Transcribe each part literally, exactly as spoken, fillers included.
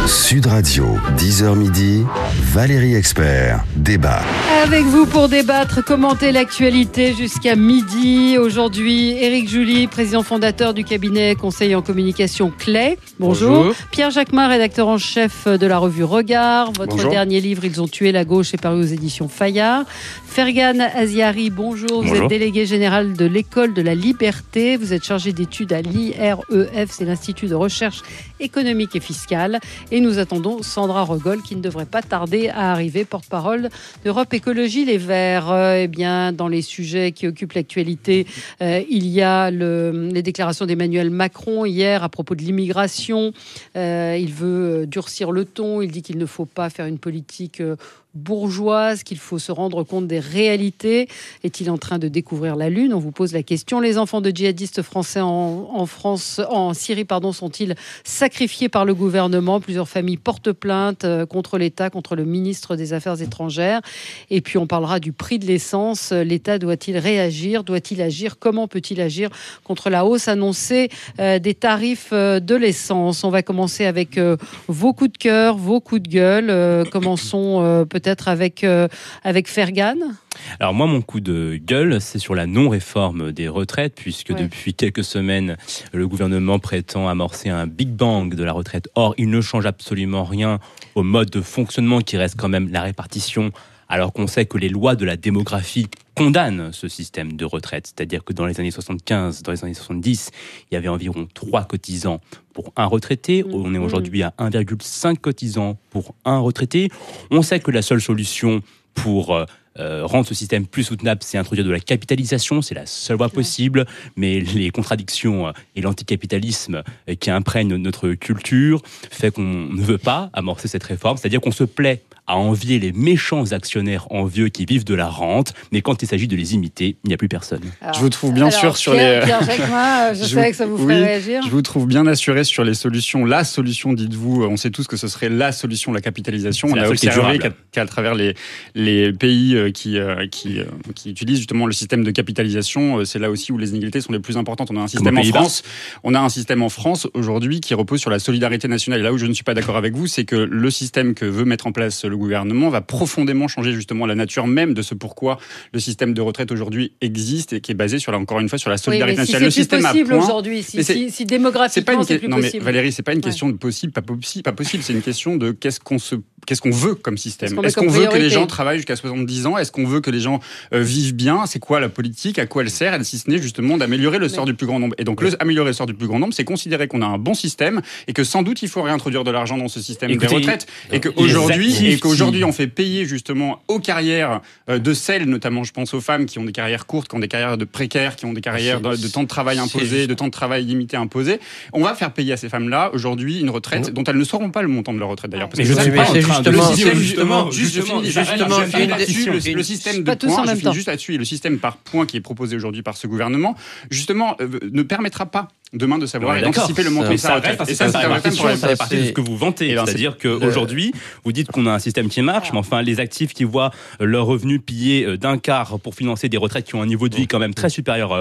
Sud Radio, dix heures midi, Valérie Expert, débat. Avec vous pour débattre, commenter l'actualité jusqu'à midi. Aujourd'hui, Éric Joly, président fondateur du cabinet conseil en communication Clay. Bonjour. Bonjour. Pierre Jacquemin, rédacteur en chef de la revue Regard. Votre bonjour. Dernier livre, Ils ont tué la gauche, est paru aux éditions Fayard. Fergan Aziari, bonjour. bonjour. Vous êtes délégué général de l'École de la Liberté. Vous êtes chargé d'études à l'I R E F, c'est l'Institut de recherche économique et fiscale. Et nous attendons Sandra Rogol, qui ne devrait pas tarder à arriver, porte-parole d'Europe Écologie Les Verts. Euh, eh bien, dans les sujets qui occupent l'actualité, euh, il y a le, les déclarations d'Emmanuel Macron hier à propos de l'immigration. Euh, il veut durcir le ton. Il dit qu'il ne faut pas faire une politique euh, bourgeoise, qu'il faut se rendre compte des réalités. Est-il en train de découvrir la Lune? On vous pose la question. Les enfants de djihadistes français en, en France, en Syrie, pardon, sont-ils sacrifiés par le gouvernement? Plusieurs familles portent plainte contre l'État, contre le ministre des Affaires étrangères. Et puis on parlera du prix de l'essence. L'État doit-il réagir? Doit-il agir? Comment peut-il agir contre la hausse annoncée euh, des tarifs euh, de l'essence? On va commencer avec euh, vos coups de cœur, vos coups de gueule. Euh, commençons euh, peut-être Peut-être avec, euh, avec Fergan. Alors moi, mon coup de gueule, c'est sur la non-réforme des retraites, puisque ouais. depuis quelques semaines, le gouvernement prétend amorcer un Big Bang de la retraite. Or, il ne change absolument rien au mode de fonctionnement qui reste quand même la répartition, alors qu'on sait que les lois de la démographie condamnent ce système de retraite. C'est-à-dire que dans les années soixante-quinze, dans les années soixante-dix, il y avait environ trois cotisants pour un retraité. Mmh. On est aujourd'hui à un virgule cinq cotisants pour un retraité. On sait que la seule solution pour euh, rendre ce système plus soutenable, c'est introduire de la capitalisation. C'est la seule voie possible. Mais les contradictions et l'anticapitalisme qui imprègnent notre culture fait qu'on ne veut pas amorcer cette réforme. C'est-à-dire qu'on se plaît à envier les méchants actionnaires envieux qui vivent de la rente, mais quand il s'agit de les imiter, il n'y a plus personne. Alors, je vous trouve bien alors, sûr sur Pierre, les... Pierre Jacquemin, je, je savais que ça vous ferait oui, réagir. Je vous trouve bien assuré sur les solutions. La solution, dites-vous, on sait tous que ce serait la solution, la capitalisation. C'est on a observé qu'à, qu'à travers les, les pays qui, qui, qui utilisent justement le système de capitalisation, c'est là aussi où les inégalités sont les plus importantes. On a un système en France, on a un système en France aujourd'hui qui repose sur la solidarité nationale. Et là où je ne suis pas d'accord avec vous, c'est que le système que veut mettre en place le gouvernement va profondément changer justement la nature même de ce pourquoi le système de retraite aujourd'hui existe et qui est basé sur, encore une fois, sur la solidarité oui, mais nationale. Si c'est le plus possible point, aujourd'hui, si, si, si démographiquement c'est, c'est plus non, possible. Mais Valérie, c'est pas une question ouais. de possible, pas possible, pas possible. C'est une question de qu'est-ce qu'on se, qu'est-ce qu'on veut comme système. Est-ce, Est-ce qu'on veut que les gens travaillent jusqu'à soixante-dix ans? Est-ce qu'on veut que les gens euh, vivent bien? C'est quoi la politique? À quoi elle sert? Si ce n'est justement d'améliorer le mais... sort du plus grand nombre. Et donc, le, améliorer le sort du plus grand nombre, c'est considérer qu'on a un bon système et que sans doute il faut réintroduire de l'argent dans ce système Écoutez, des retraites et qu'aujourd'hui et qu'aujourd'hui on fait payer justement aux carrières de celles, notamment je pense aux femmes qui ont des carrières courtes, qui ont des carrières de précaires, qui ont des carrières de, de temps de travail imposé, de temps de travail limité imposé. On va faire payer à ces femmes-là aujourd'hui une retraite mmh. dont elles ne sauront pas le montant de leur retraite d'ailleurs. Parce mais que je suis pas c'est justement, justement, justement, justement, justement, justement le système de points, je finis juste là-dessus, le système par points qui est proposé aujourd'hui par ce gouvernement, justement, euh, ne permettra pas demain de savoir et d'anticiper le montant de sa retraite. Et ça, ça fait partie de ce que vous vantez. C'est-à-dire qu'aujourd'hui, vous dites qu'on a un système qui marche, mais enfin, les actifs qui voient leurs revenus pillés d'un quart pour financer des retraites qui ont un niveau de vie quand même très supérieur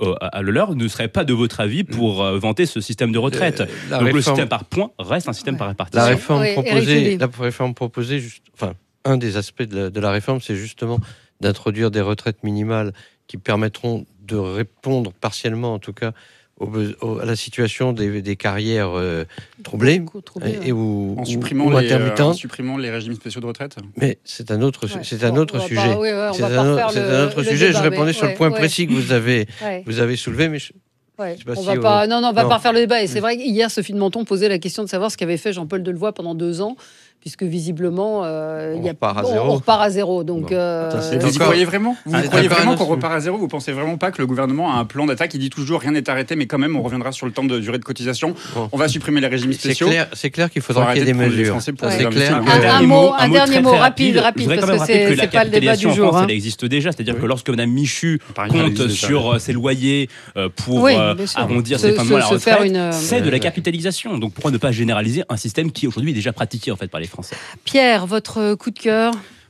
à le leur ne seraient pas de votre avis pour vanter ce système de retraite. Donc réforme... le système par points reste un système ouais. par répartition. La réforme oui, proposée, la réforme proposée, juste, enfin, un des aspects de la, de la réforme, c'est justement d'introduire des retraites minimales qui permettront de répondre partiellement, en tout cas, Au, au, à la situation des, des carrières euh, troublées, troublées et, et où, en supprimant, ou les, euh, en supprimant les régimes spéciaux de retraite. Mais c'est un autre, ouais, c'est un bon, autre sujet. Pas, oui, ouais, c'est un, c'est un autre sujet. Débat, je répondais sur ouais, le point ouais. précis que vous avez, ouais. vous avez soulevé, mais je, Ouais. je sais pas on si va on... pas, non, non, on va non. pas refaire le débat. Et c'est vrai qu'hier, Sophie de Menton posait la question de savoir ce qu'avait fait Jean-Paul Delevoye pendant deux ans, puisque visiblement, euh, on, y a, repart à bon, zéro. on repart à zéro. Donc, bon. euh, Attends, vous y croyez vraiment Vous ah, croyez vraiment qu'on repart à zéro? Vous pensez vraiment pas que le gouvernement a un plan d'attaque qui dit toujours rien n'est arrêté, mais quand même on reviendra sur le temps de durée de cotisation. Bon. On va supprimer les régimes spéciaux. C'est clair, c'est clair qu'il faudra qu'il y ait des mesures. Ouais. C'est clair. Un, un, un mot, un dernier mot rapide, rapide, parce que c'est, c'est pas le débat du jour. Elle existe déjà, c'est-à-dire que lorsque Mme Michu compte sur ses loyers pour arrondir ses fins de mois à la retraite, c'est de la capitalisation. Donc pourquoi ne pas généraliser un système qui aujourd'hui est déjà pratiqué en fait par les Français? Pierre, votre coup de cœur?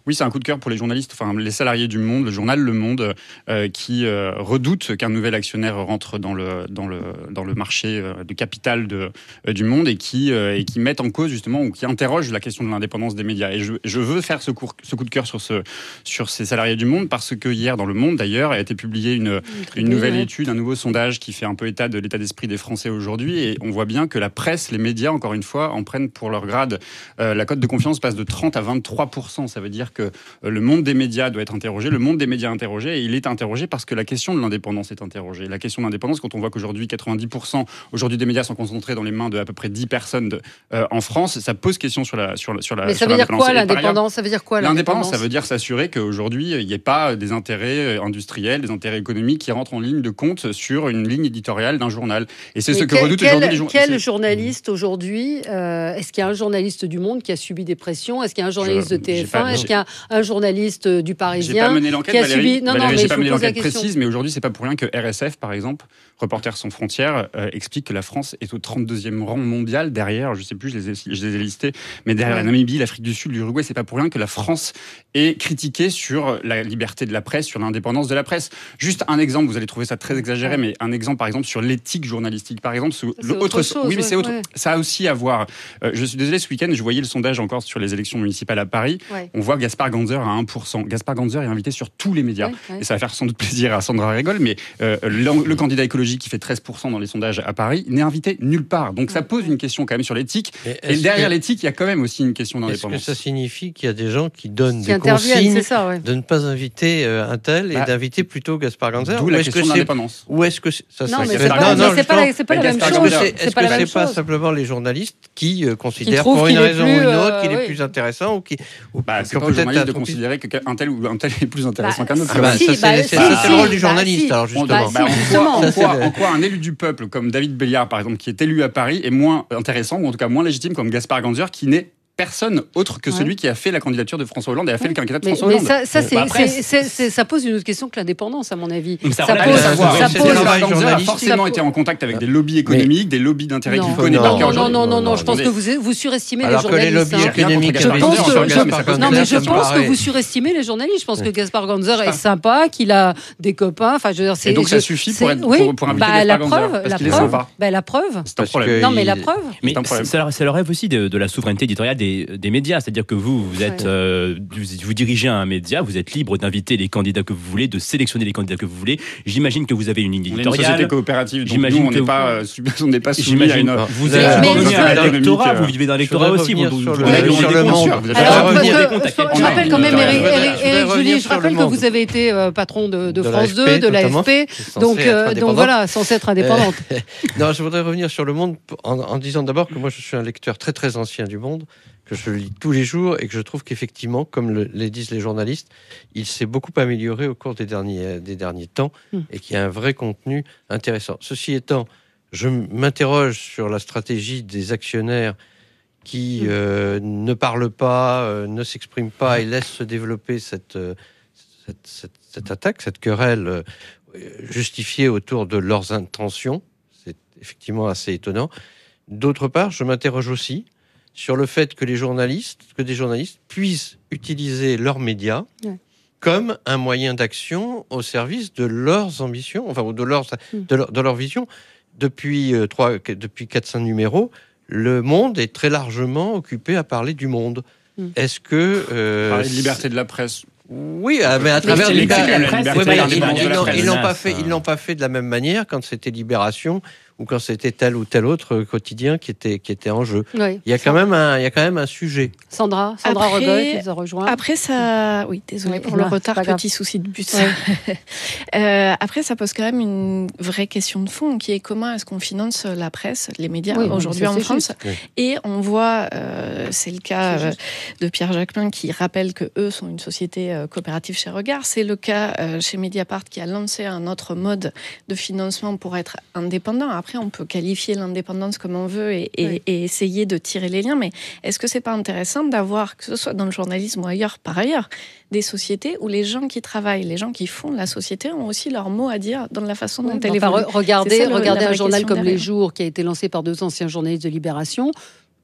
Oui, c'est un coup de cœur pour les journalistes, enfin les salariés du Monde, le journal Le Monde, euh, qui euh, redoutent qu'un nouvel actionnaire rentre dans le, dans le, dans le marché euh, du capital de, euh, du Monde et qui, euh, et qui mettent en cause justement, ou qui interrogent la question de l'indépendance des médias. Et je, je veux faire ce, cours, ce coup de cœur sur, ce, sur ces salariés du Monde parce que hier, dans Le Monde d'ailleurs, a été publiée une, une nouvelle ouais. étude, un nouveau sondage qui fait un peu état de l'état d'esprit des Français aujourd'hui. Et on voit bien que la presse, les médias, encore une fois, en prennent pour leur grade. Euh, la cote de confiance passe de trente à vingt-trois pour cent. Ça veut dire que le monde des médias doit être interrogé, le monde des médias interrogé, et il est interrogé parce que la question de l'indépendance est interrogée. La question de l'indépendance, quand on voit qu'aujourd'hui quatre-vingt-dix pour cent aujourd'hui des médias sont concentrés dans les mains de à peu près dix personnes de, euh, en France, ça pose question sur la sur la sur la. Mais ça veut dire quoi l'indépendance ? Ça veut dire quoi l'indépendance ? Ça veut dire s'assurer qu'aujourd'hui il n'y ait pas des intérêts industriels, des intérêts économiques qui rentrent en ligne de compte sur une ligne éditoriale d'un journal. Et c'est Mais ce que redoutent aujourd'hui les journalistes. Quel journaliste aujourd'hui euh, Est-ce qu'il y a un journaliste du Monde qui a subi des pressions ? Est-ce qu'il y a un journaliste Je, de T F un ? Est-ce qu'il y a un journaliste du Parisien j'ai pas mené l'enquête, qui a Valérie, subi... Non, Valérie, non, j'ai mais pas mené l'enquête la précise, mais aujourd'hui, c'est pas pour rien que R S F, par exemple, Reporters sans frontières, euh, explique que la France est au trente-deuxième rang mondial derrière, je sais plus, je les ai, je les ai listés, mais derrière ouais. la Namibie, l'Afrique du Sud, l'Uruguay, c'est pas pour rien que la France est critiquée sur la liberté de la presse, sur l'indépendance de la presse. Juste un exemple, vous allez trouver ça très exagéré, ouais. mais un exemple, par exemple, sur l'éthique journalistique, par exemple, c'est autre autre chose, oui, mais c'est ouais, autre, ouais. ça a aussi à voir. Euh, je suis désolé, ce week-end, je voyais le sondage encore sur les élections municipales à Paris. Ouais. On voit Gaspard Ganzer à un pour cent. Gaspard Ganzer est invité sur tous les médias. Ouais, ouais. Et ça va faire sans doute plaisir à Sandra Rigol, mais euh, le, le candidat écologique qui fait treize pour cent dans les sondages à Paris n'est invité nulle part. Donc ça pose une question quand même sur l'éthique. Et, et derrière que, l'éthique, il y a quand même aussi une question d'indépendance. Est-ce que ça signifie qu'il y a des gens qui donnent qui des consignes ça, ouais. de ne pas inviter euh, un tel et bah, d'inviter plutôt Gaspard Ganzer? D'où la question de l'indépendance. Ou est-ce que c'est, ça, non, ça mais c'est pas, non, non, c'est pas, la, c'est pas la même chose. Est-ce que c'est pas simplement les journalistes qui euh, considèrent pour une raison ou une autre qu'il est plus intéressant ou qui bah c'est pas aux journalistes de considérer qu'un tel ou un tel est plus intéressant qu'un autre. C'est le rôle du journaliste, alors justement. En quoi un élu du peuple comme David Béliard, par exemple, qui est élu à Paris, est moins intéressant, ou en tout cas moins légitime, comme Gaspard Ganzer, qui n'est personne autre que ouais. celui qui a fait la candidature de François Hollande et a fait ouais. le quinquennat de mais, François mais Hollande. Ça, ça, c'est, bah c'est, c'est, c'est, ça pose une autre question que l'indépendance, à mon avis. Ça, ça pose. Ça pose. Gaspard Ganzer a forcément été en contact avec des lobbies économiques, mais... des lobbies d'intérêt qu'il connaît par cœur. Non, non, non, non, je pense que vous, vous surestimez alors les journalistes. Alors que les lobbies économiques... Je pense que... Non, mais je pense que vous surestimez les journalistes. Je pense que Gaspard Ganzer est sympa, qu'il a des copains. Enfin, je veux dire, c'est... Et donc ça suffit pour inviter Gaspard Ganzer parce qu'il est sympa. La preuve. C'est un problème. Non, mais la preuve. Mais c'est le rêve aussi de la souveraineté éditoriale des médias. C'est-à-dire que vous, vous êtes, ouais. euh, vous, vous dirigez un média, vous êtes libre d'inviter les candidats que vous voulez, de sélectionner les candidats que vous voulez. J'imagine que vous avez une ligne éditoriale. On est une société coopérative, donc J'imagine nous, on n'est pas, on n'est pas soumis à une... Vous êtes un électorat, vous vivez dans l'électorat aussi. Vous sur le monde. Je rappelle quand même, Éric Julie, je rappelle que vous avez été patron de France deux, de l'A F P, donc voilà, censé être indépendante. Non, je voudrais revenir sur le monde en disant d'abord que moi je suis un lecteur très très ancien du Monde, que je lis tous les jours et que je trouve qu'effectivement, comme le, les disent les journalistes, il s'est beaucoup amélioré au cours des derniers, des derniers temps mmh. et qu'il y a un vrai contenu intéressant. Ceci étant, je m'interroge sur la stratégie des actionnaires qui mmh. euh, ne parlent pas, euh, ne s'expriment pas et laissent se développer cette, euh, cette, cette, cette attaque, cette querelle euh, justifiée autour de leurs intentions. C'est effectivement assez étonnant. D'autre part, je m'interroge aussi sur le fait que les journalistes, que des journalistes puissent utiliser leurs médias ouais. comme un moyen d'action au service de leurs ambitions, enfin, ou de leur, mm. de leur, de leur vision. Depuis euh, trois, depuis quatre cinq numéros, le Monde est très largement occupé à parler du monde. Mm. Est-ce que... Euh, parler de liberté de la presse. Oui, mais à travers les ils n'ont pas fait, ils n'ont pas fait de la même manière quand c'était Libération ou quand c'était tel ou tel autre quotidien qui était qui était en jeu. Oui, il y a quand même un, il y a quand même un sujet. Sandra, Sandra Rogoy qui nous a rejoint. Après ça, oui, désolé pour le non, retard, petit souci de bus. Ouais. euh, après, ça pose quand même une vraie question de fond qui est comment est-ce qu'on finance la presse, les médias oui, aujourd'hui en France. Oui. Et on voit, euh, c'est le cas euh, de Pierre Jacquemin qui rappelle que eux sont une société euh, coopérative chez Regard. C'est le cas euh, chez Mediapart qui a lancé un autre mode de financement pour être indépendant. Après, on peut qualifier l'indépendance comme on veut et, et, oui. et essayer de tirer les liens, mais est-ce que c'est pas intéressant d'avoir, que ce soit dans le journalisme ou ailleurs, par ailleurs, des sociétés où les gens qui travaillent, les gens qui font la société ont aussi leur mot à dire dans la façon dont oui, elle enfin, évolue. Regardez, ça, le, regardez un journal comme derrière. Les Jours qui a été lancé par deux anciens journalistes de Libération.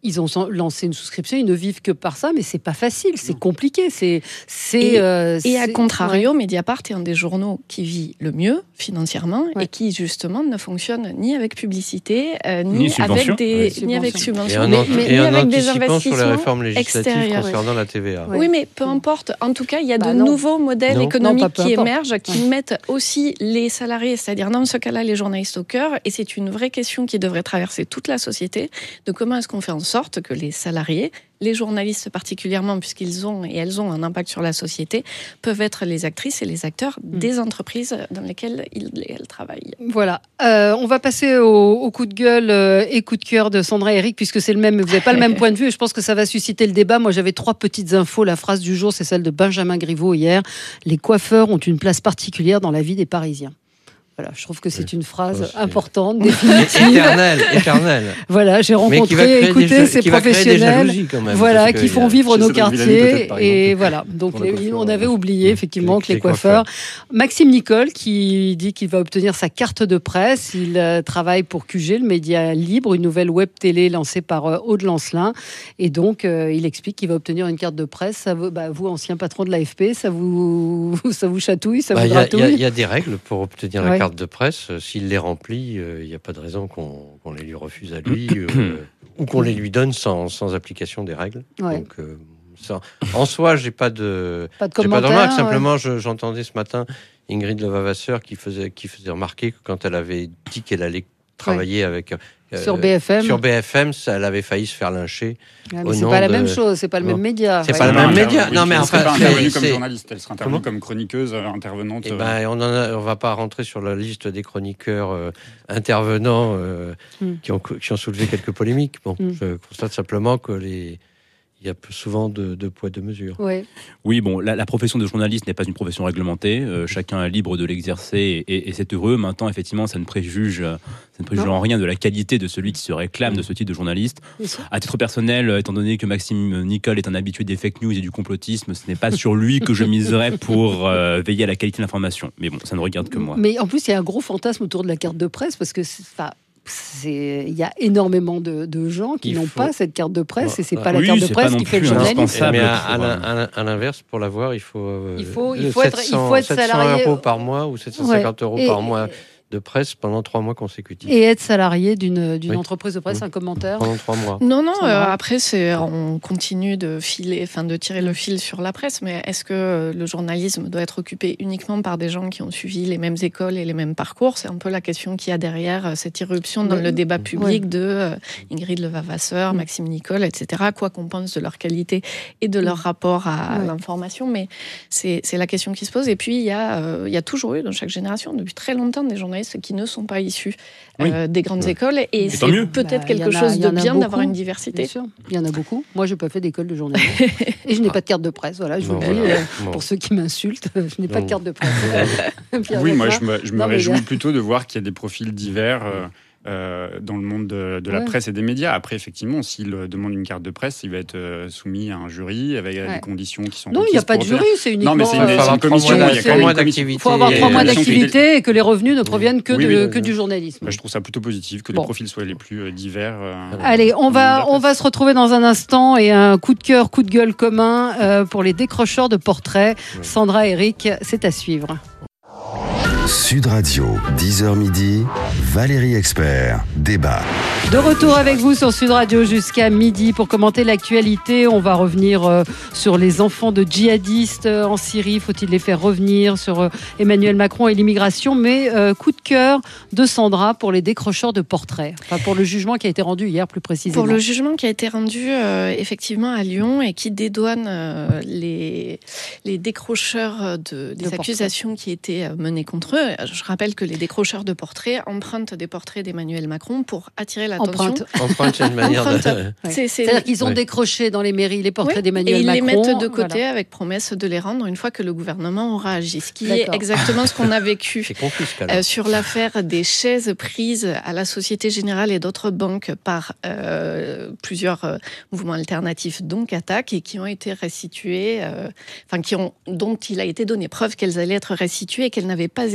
Ils ont lancé une souscription, ils ne vivent que par ça, mais c'est pas facile, c'est compliqué. C'est, c'est, et, euh, et à c'est, contrario, ouais. Mediapart est un des journaux qui vit le mieux financièrement ouais. et qui justement ne fonctionne ni avec publicité, euh, ni, ni, avec des, ouais. ni avec subventions, et mais, en, mais et ni en avec des anticipant investissements sur les réformes législatives extérieurs. concernant ouais. la T V A. Ouais. Oui, mais peu importe. En tout cas, il y a bah de non. nouveaux modèles non. économiques non, pas, qui importe. émergent, qui ouais. mettent aussi les salariés, c'est-à-dire dans ce cas-là les journalistes au cœur. Et c'est une vraie question qui devrait traverser toute la société, de comment est-ce qu'on fait en sorte que les salariés, les journalistes particulièrement, puisqu'ils ont et elles ont un impact sur la société, peuvent être les actrices et les acteurs mmh. des entreprises dans lesquelles ils et elles travaillent. Voilà. Euh, on va passer au, au coup de gueule euh, et coup de cœur de Sandra et Eric, puisque c'est le même, vous n'avez pas le même point de vue, et je pense que ça va susciter le débat. Moi, j'avais trois petites infos. La phrase du jour, c'est celle de Benjamin Griveaux hier. Les coiffeurs ont une place particulière dans la vie des Parisiens. Voilà, je trouve que c'est oui, une phrase c'est... importante, définitive. Éternelle, éternelle. Voilà, j'ai rencontré, écouté des, ces qui professionnels, même, voilà, qui font vivre nos quartiers. Et voilà, donc les, coiffeurs, on avait oublié effectivement que les, les coiffeurs. coiffeurs. Maxime Nicole qui dit qu'il va obtenir sa carte de presse. Il euh, travaille pour Q G, le média libre, une nouvelle web télé lancée par euh, Aude Lancelin. Et donc, euh, il explique qu'il va obtenir une carte de presse. Ça vous, bah, vous, ancien patron de l'A F P, ça vous, ça vous chatouille, ça bah, vous gratouille. Il y, y a des règles pour obtenir ouais. la carte de presse. S'il les remplit, il euh, n'y a pas de raison qu'on, qu'on les lui refuse à lui euh, ou qu'on les lui donne sans, sans application des règles. Ouais. Donc, euh, ça, en soi, j'ai pas de, pas de j'ai commentaire. Pas de remarque. Ouais. Simplement, je, j'entendais ce matin Ingrid Levavasseur qui faisait, qui faisait remarquer que quand elle avait dit qu'elle allait travailler ouais. avec euh, sur B F M, sur B F M, ça, elle avait failli se faire lyncher. Ouais, mais c'est pas la de... même chose, c'est pas le non. même média. C'est ouais. pas le non, même média. Oui, non, mais elle enfin, serait pas c'est, intervenue c'est... comme journaliste, elle serait intervenue Comment comme chroniqueuse, intervenante. Eh ben, on en a, on va pas rentrer sur la liste des chroniqueurs euh, intervenants euh, mm. qui ont qui ont soulevé quelques polémiques. Bon, mm. je constate simplement que les il y a souvent de, de poids, de mesures. Ouais. Oui, bon, la, la profession de journaliste n'est pas une profession réglementée. Euh, chacun est libre de l'exercer et, et, et c'est heureux. Maintenant, effectivement, ça ne préjuge, ça ne préjuge en rien de la qualité de celui qui se réclame de ce type de journaliste. À titre personnel, étant donné que Maxime Nicole est un habitué des fake news et du complotisme, ce n'est pas sur lui que je miserais pour euh, veiller à la qualité de l'information. Mais bon, ça ne regarde que moi. Mais en plus, il y a un gros fantasme autour de la carte de presse parce que c'est pas. C'est... Il y a énormément de, de gens qui il n'ont faut... pas cette carte de presse et c'est pas oui, la carte de presse qui fait le journalisme. Mais à, à, à, à l'inverse, pour l'avoir, il faut, euh, il faut, il faut sept cents, être, il faut être salarié sept cents euros par mois ou sept cent cinquante ouais. euros et, par mois de presse pendant trois mois consécutifs. Et être salarié d'une, d'une oui. entreprise de presse, mmh. un commentaire pendant trois mois. Non, non. Euh, après, c'est on continue de filer, enfin de tirer le fil sur la presse. Mais est-ce que le journalisme doit être occupé uniquement par des gens qui ont suivi les mêmes écoles et les mêmes parcours ? C'est un peu la question qu'il y a derrière cette irruption dans oui. le débat public oui. de euh, Ingrid Levavasseur, mmh. Maxime Nicole, et cetera. Quoi qu'on pense de leur qualité et de leur rapport à oui. l'information, mais c'est, c'est la question qui se pose. Et puis il y a, euh, il y a toujours eu dans chaque génération, depuis très longtemps, des journalistes qui ne sont pas issus oui. euh, des grandes oui. écoles et, et c'est mieux. peut-être bah, quelque a, chose de bien beaucoup, d'avoir une diversité. Bien sûr. Il y en a beaucoup. Moi, je n'ai pas fait d'école de journalisme et je n'ai pas de carte de presse. Voilà, je vous le dis euh, bon. Pour ceux qui m'insultent, je n'ai pas de carte de presse. Oui, moi, je me, je me non, réjouis a... plutôt de voir qu'il y a des profils divers. Euh, Euh, dans le monde de, de la ouais. presse et des médias. Après, effectivement, s'il demande une carte de presse, il va être euh, soumis à un jury avec ouais. des conditions qui sont... Non, il n'y a pas de jury, c'est uniquement... Non, mais c'est une, c'est une commission. Il y a trois mois d'activité. Il faut avoir trois mois d'activité et que les revenus ne proviennent que, oui, de, oui, que du journalisme. Bah, je trouve ça plutôt positif, que bon. les profils soient les plus euh, divers. Euh, Allez, on va, on va se retrouver dans un instant et un coup de cœur, coup de gueule commun euh, pour les décrocheurs de portraits. Ouais. Sandra, Eric, c'est à suivre. Sud Radio, dix heures midi, Valérie Expert, débat. De retour avec vous sur Sud Radio jusqu'à midi pour commenter l'actualité. On va revenir euh, sur les enfants de djihadistes euh, en Syrie. Faut-il les faire revenir sur euh, Emmanuel Macron et l'immigration? Mais euh, coup de cœur de Sandra pour les décrocheurs de portraits. Enfin, pour le jugement qui a été rendu hier, plus précisément. Pour le jugement qui a été rendu euh, effectivement à Lyon et qui dédouane euh, les, les décrocheurs de, des de accusations portrait. qui étaient menées contre eux. Je rappelle que les décrocheurs de portraits empruntent des portraits d'Emmanuel Macron pour attirer l'attention. Empreinte. Empreinte, c'est une manière de... Ouais. C'est, c'est... C'est-à-dire qu'ils ont ouais. décroché dans les mairies les portraits oui. d'Emmanuel Macron. Et ils les mettent de côté voilà. avec promesse de les rendre une fois que le gouvernement aura agi. Ce qui D'accord. est exactement ce qu'on a vécu euh, sur l'affaire des chaises prises à la Société Générale et d'autres banques par euh, plusieurs euh, mouvements alternatifs, donc attaques, et qui ont été restituées, euh, enfin, qui ont, dont il a été donné preuve qu'elles allaient être restituées et qu'elles n'avaient pas été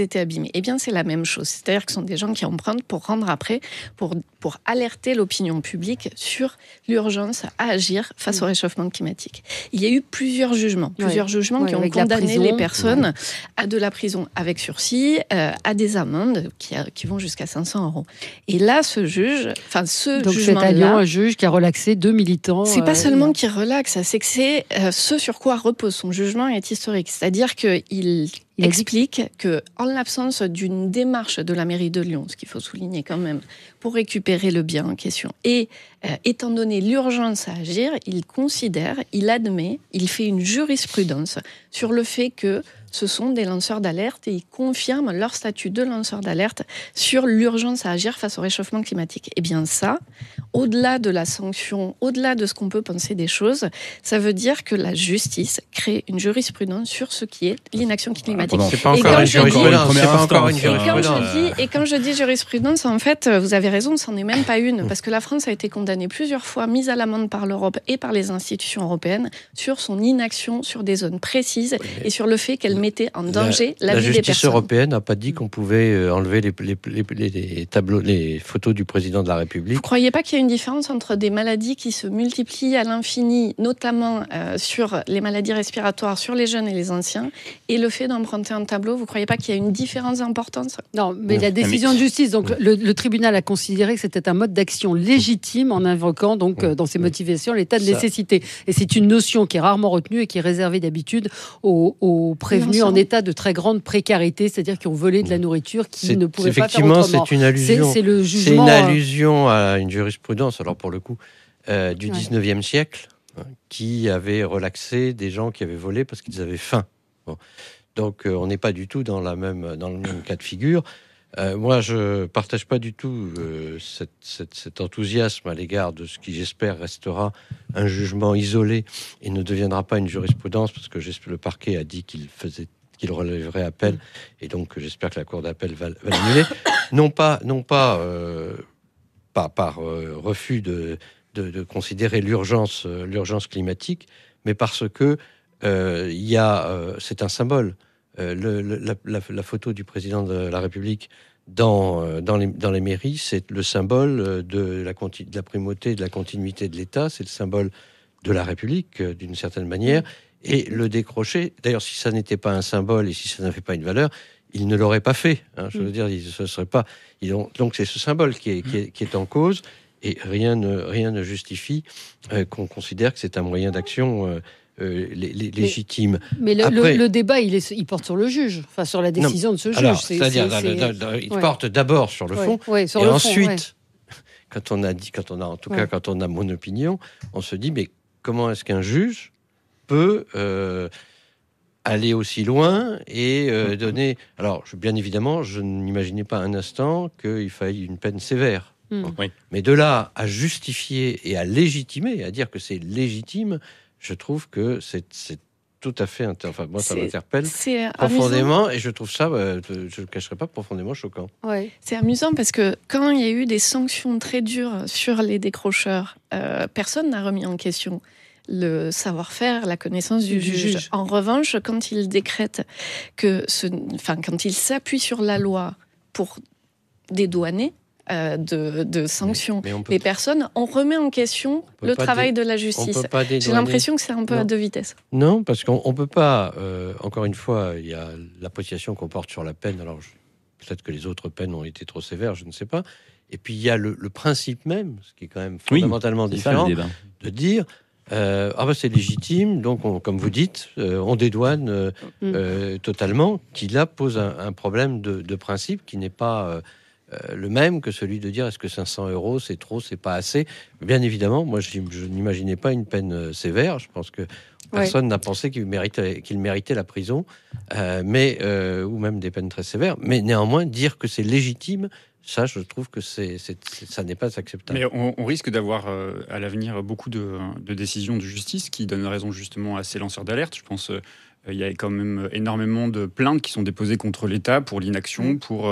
été abîmés. Eh bien, c'est la même chose. C'est-à-dire que ce sont des gens qui empruntent pour rendre après, pour, pour alerter l'opinion publique sur l'urgence à agir face mmh. au réchauffement climatique. Il y a eu plusieurs jugements, plusieurs ouais. jugements ouais, qui ont condamné les personnes ouais. à de la prison avec sursis, euh, à des amendes qui, a, qui vont jusqu'à cinq cents euros. Et là, ce juge, enfin ce Donc jugement-là... c'est à Lyon un juge qui a relaxé deux militants. C'est pas euh, seulement qu'il relaxe, c'est que c'est euh, ce sur quoi repose son jugement est historique. C'est-à-dire qu'il il explique que, en l'absence d'une démarche de la mairie de Lyon, ce qu'il faut souligner quand même, pour récupérer le bien en question, et euh, étant donné l'urgence à agir, il considère, il admet, il fait une jurisprudence sur le fait que ce sont des lanceurs d'alerte et ils confirment leur statut de lanceur d'alerte sur l'urgence à agir face au réchauffement climatique. Et bien ça, au-delà de la sanction, au-delà de ce qu'on peut penser des choses, ça veut dire que la justice crée une jurisprudence sur ce qui est l'inaction climatique. C'est pas encore une jurisprudence. C'est pas encore une jurisprudence. Et quand je dis jurisprudence, en fait, vous avez raison, c'en est même pas une, parce que la France a été condamnée plusieurs fois, mise à l'amende par l'Europe et par les institutions européennes sur son inaction sur des zones précises et sur le fait qu'elle mettait en danger la, la vie des personnes. La justice européenne n'a pas dit qu'on pouvait enlever les, les, les, les tableaux, les photos du président de la République. Vous ne croyez pas qu'il y a une différence entre des maladies qui se multiplient à l'infini, notamment euh, sur les maladies respiratoires, sur les jeunes et les anciens, et le fait d'emprunter un tableau? Vous ne croyez pas qu'il y a une différence d'importance? Non, mais oui. la décision de justice, donc le, le tribunal a considéré que c'était un mode d'action légitime en invoquant donc oui. dans ses motivations l'état de Ça. nécessité. Et c'est une notion qui est rarement retenue et qui est réservée d'habitude aux, aux prévenus en état de très grande précarité, c'est-à-dire qui ont volé de la nourriture, qui c'est, ne pouvaient pas faire autrement. Effectivement, c'est une allusion. C'est, c'est, le c'est une allusion à une jurisprudence, alors pour le coup, euh, du ouais. dix-neuvième siècle, hein, qui avait relaxé des gens qui avaient volé parce qu'ils avaient faim. Bon. Donc euh, on n'est pas du tout dans, la même, dans le même cas de figure. Euh, moi, je ne partage pas du tout euh, cette, cette, cet enthousiasme à l'égard de ce qui, j'espère, restera un jugement isolé et ne deviendra pas une jurisprudence, parce que le parquet a dit qu'il faisait qu'il relèverait appel, mmh. et donc j'espère que la Cour d'appel va, va l'annuler. Non pas, non pas euh, par, par euh, refus de, de, de considérer l'urgence, euh, l'urgence climatique, mais parce que euh, y a, euh, c'est un symbole. Euh, le, le, la, la, la photo du président de la République dans, euh, dans, les, dans les mairies, c'est le symbole de la, de la primauté, de la continuité de l'État, c'est le symbole de la République, euh, d'une certaine manière. Et le décrocher, d'ailleurs, si ça n'était pas un symbole et si ça n'avait pas une valeur, il ne l'aurait pas fait. Hein, je veux dire, il, ce serait pas. Ils ont, donc c'est ce symbole qui est, qui est, qui est en cause, et rien ne, rien ne justifie euh, qu'on considère que c'est un moyen d'action euh, euh, lé, lé, légitime. Mais, mais le, Après, le, le débat, il, est, il porte sur le juge, enfin sur la décision non, de ce juge. Alors, c'est, c'est-à-dire, c'est, c'est, c'est, il ouais. porte d'abord sur le fond, ouais, ouais, sur et le ensuite, fond, ouais. quand on a dit, quand on a, en tout ouais. cas, quand on a mon opinion, on se dit, mais comment est-ce qu'un juge peut euh, aller aussi loin et euh, donner... Alors, je, bien évidemment, je n'imaginais pas un instant qu'il faille une peine sévère. Mmh. Bon. Oui. Mais de là à justifier et à légitimer, à dire que c'est légitime, je trouve que c'est, c'est tout à fait... Inter... Enfin, moi, ça c'est, m'interpelle c'est profondément, amusant. Et je trouve ça, euh, je ne le cacherai pas, profondément choquant. Ouais. C'est amusant parce que quand il y a eu des sanctions très dures sur les décrocheurs, euh, personne n'a remis en question le savoir-faire, la connaissance du, du juge. juge. En revanche, quand il décrète que, ce, enfin, quand il s'appuie sur la loi pour dédouaner euh, de, de sanctions mais, mais les personnes, on remet en question le travail dé... de la justice. J'ai l'impression que c'est un peu non. à deux vitesses. Non, parce qu'on ne peut pas. Euh, encore une fois, il y a l'appréciation qu'on porte sur la peine. Alors, je, peut-être que les autres peines ont été trop sévères, je ne sais pas. Et puis il y a le, le principe même, ce qui est quand même fondamentalement oui, différent, ça, de dire. Euh, ah bah c'est légitime, donc on, comme vous dites, euh, on dédouane euh, mm. euh, totalement, qui là pose un, un problème de, de principe qui n'est pas euh, euh, le même que celui de dire est-ce que cinq cents euros c'est trop, c'est pas assez. Bien évidemment, moi je, je n'imaginais pas une peine sévère, je pense que personne ouais. n'a pensé qu'il méritait, qu'il méritait la prison, euh, mais, euh, ou même des peines très sévères, mais néanmoins dire que c'est légitime, ça, je trouve que c'est, c'est, c'est, ça n'est pas acceptable. Mais on, on risque d'avoir euh, à l'avenir beaucoup de, de décisions de justice qui donnent raison justement à ces lanceurs d'alerte. Je pense euh, il y a quand même énormément de plaintes qui sont déposées contre l'État pour l'inaction, pour euh,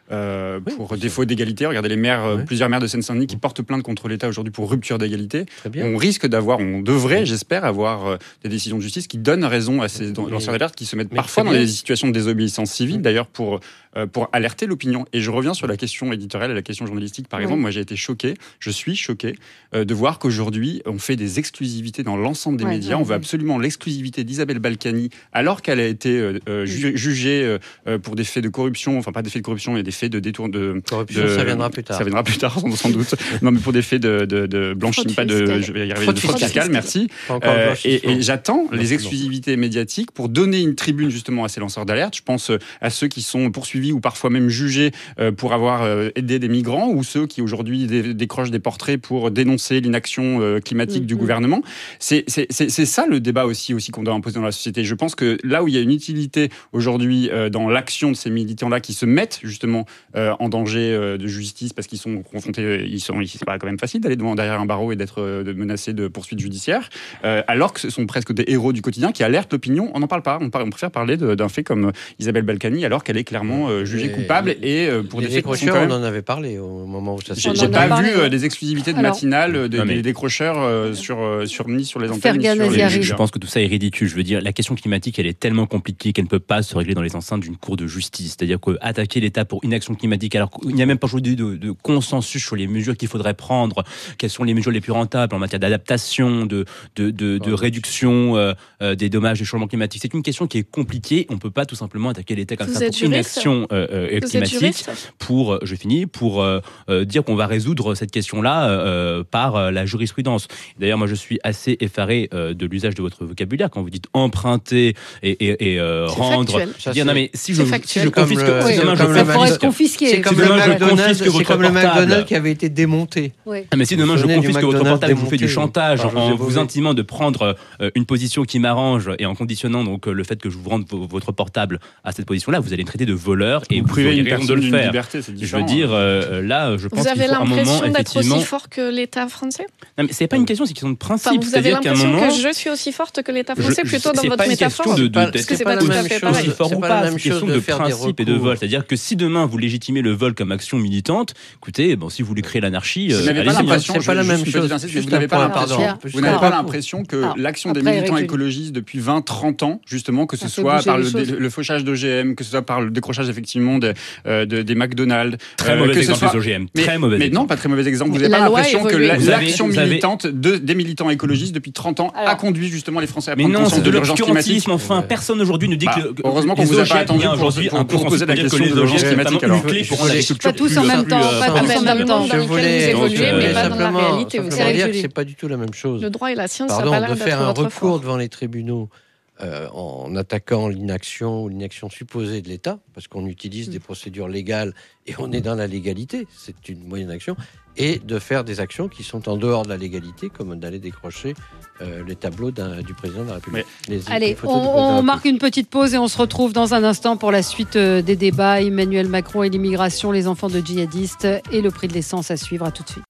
euh, oui, pour défaut d'égalité. Regardez les maires, oui. plusieurs maires de Seine-Saint-Denis qui portent plainte contre l'État aujourd'hui pour rupture d'égalité. On risque d'avoir, on devrait, j'espère, avoir euh, des décisions de justice qui donnent raison à ces lanceurs d'alerte qui se mettent mais parfois dans des situations de désobéissance civile, d'ailleurs pour euh, pour alerter l'opinion. Et je reviens sur la question éditoriale et la question journalistique. Par oui. exemple, moi j'ai été choqué, je suis choqué euh, de voir qu'aujourd'hui on fait des exclusivités dans l'ensemble des ouais, médias. Ouais, on veut ouais. absolument l'exclusivité d'Isabelle Balkany, alors qu'elle a été euh, ju- jugée euh, pour des faits de corruption, enfin pas des faits de corruption, mais des faits de détour de corruption. De, ça viendra plus tard. Ça viendra plus tard, sans doute. Non, mais pour des faits de, de, de blanchiment, pas de, je vais y arriver, fraude de fraude fiscale. fiscale merci. Euh, et, et j'attends non, les exclusivités non. médiatiques pour donner une tribune justement à ces lanceurs d'alerte. Je pense à ceux qui sont poursuivis ou parfois même jugés euh, pour avoir euh, aidé des migrants, ou ceux qui aujourd'hui dé- décrochent des portraits pour dénoncer l'inaction euh, climatique mmh, du mmh. gouvernement. C'est, c'est, c'est, c'est ça le débat aussi, aussi qu'on doit imposer dans la société. Je pense que là où il y a une utilité aujourd'hui euh, dans l'action de ces militants-là qui se mettent justement euh, en danger euh, de justice parce qu'ils sont confrontés, euh, ils sont, c'est pas quand même facile d'aller devant, derrière un barreau et d'être euh, de menacés de poursuites judiciaires, euh, alors que ce sont presque des héros du quotidien qui alertent l'opinion. On n'en parle pas. On, parle, on préfère parler de, d'un fait comme Isabelle Balkany, alors qu'elle est clairement euh, jugée coupable et euh, pour les des faits qui sont quand même... on en avait parlé au moment où ça s'est J'ai, j'ai pas parlé, vu euh, des exclusivités de alors... matinale de, des, des décrocheurs euh, sur, euh, sur ni sur les antennes. Ni sur les... je, je pense que tout ça est ridicule. Je veux dire, la question climatique, elle est tellement compliquée qu'elle ne peut pas se régler dans les enceintes d'une cour de justice. C'est-à-dire qu'attaquer l'État pour inaction climatique, alors qu'il n'y a même pas aujourd'hui de, de consensus sur les mesures qu'il faudrait prendre, quelles sont les mesures les plus rentables en matière d'adaptation, de, de, de, de réduction euh, euh, des dommages des changements climatiques. C'est une question qui est compliquée. On ne peut pas tout simplement attaquer l'État comme Vous ça pour juriste, inaction euh, euh, climatique, pour, je finis, pour euh, euh, dire qu'on va résoudre cette question-là euh, par euh, la jurisprudence. D'ailleurs, moi, je suis assez effaré euh, de l'usage de votre vocabulaire quand vous dites emprunter et, et, et euh, rendre. Ça, dire, non, mais si je, si je confisque, le, si demain je confisque, confisquer. C'est comme, si le, demain McDonald's, je confisque c'est comme votre le portable. McDonald's qui avait été démonté. Oui. Ah, mais si demain je confisque votre portable, je vous fais du chantage en vous Bové. intimant de prendre euh, une position qui m'arrange et en conditionnant donc le fait que je vous rende v- votre portable à cette position-là, vous allez me traiter de voleur et vous, vous auriez raison de le faire. Liberté, c'est je veux dire, euh, là, je pense vous qu'il faut un moment, avez l'impression d'être effectivement... aussi fort que l'État français? Non, mais c'est pas une question, c'est une question de principe. Enfin, vous avez C'est-à-dire qu'à un l'impression moment, que je suis aussi forte que l'État français, je, plutôt dans c'est votre pas une métaphore. question de, de, parce que c'est pas tout à fait pareil. C'est fort ou pas, c'est une question de, de principe et de vol. C'est-à-dire que si demain vous légitimez le vol comme action militante, écoutez, bon, si vous voulez créer l'anarchie, vous n'avez pas l'impression, c'est pas la même chose. Vous n'avez pas l'impression, vous n'avez pas l'impression que l'action des militants écologistes depuis vingt trente ans, justement, que ce soit par le fauchage d'O G M, que ce soit par le décrochage effectivement des McDonald's, très mauvais exemple des O G M, très mauvais. Mais non, pas très mauvais exemple. Vous n'avez pas l'impression que l'action militante des militants écologistes depuis trente ans a conduit justement les Français à prendre conscience de l'urgence climatique. Enfin, personne aujourd'hui ne dit bah, que. Heureusement qu'on vous a pas attendu aujourd'hui pour, pour, pour poser la question de l'urgence climatique. Alors, pas tous en même temps, pas tous en même temps. Je voulais évoluer, mais pas dans la réalité. Vous savez dire que c'est pas du tout la même chose. Le droit et la science, Pardon, ça a pas l'air de faire un recours fort. devant les tribunaux euh, en attaquant l'inaction ou l'inaction supposée de l'État, parce qu'on utilise mmh. des procédures légales et on est dans la légalité, c'est une moyenne action, et de faire des actions qui sont en dehors de la légalité, comme d'aller décrocher euh, les tableaux du président de la République. Les, Allez, les on, on marque une petite pause et on se retrouve dans un instant pour la suite euh, des débats. Emmanuel Macron et l'immigration, les enfants de djihadistes et le prix de l'essence à suivre. À tout de suite.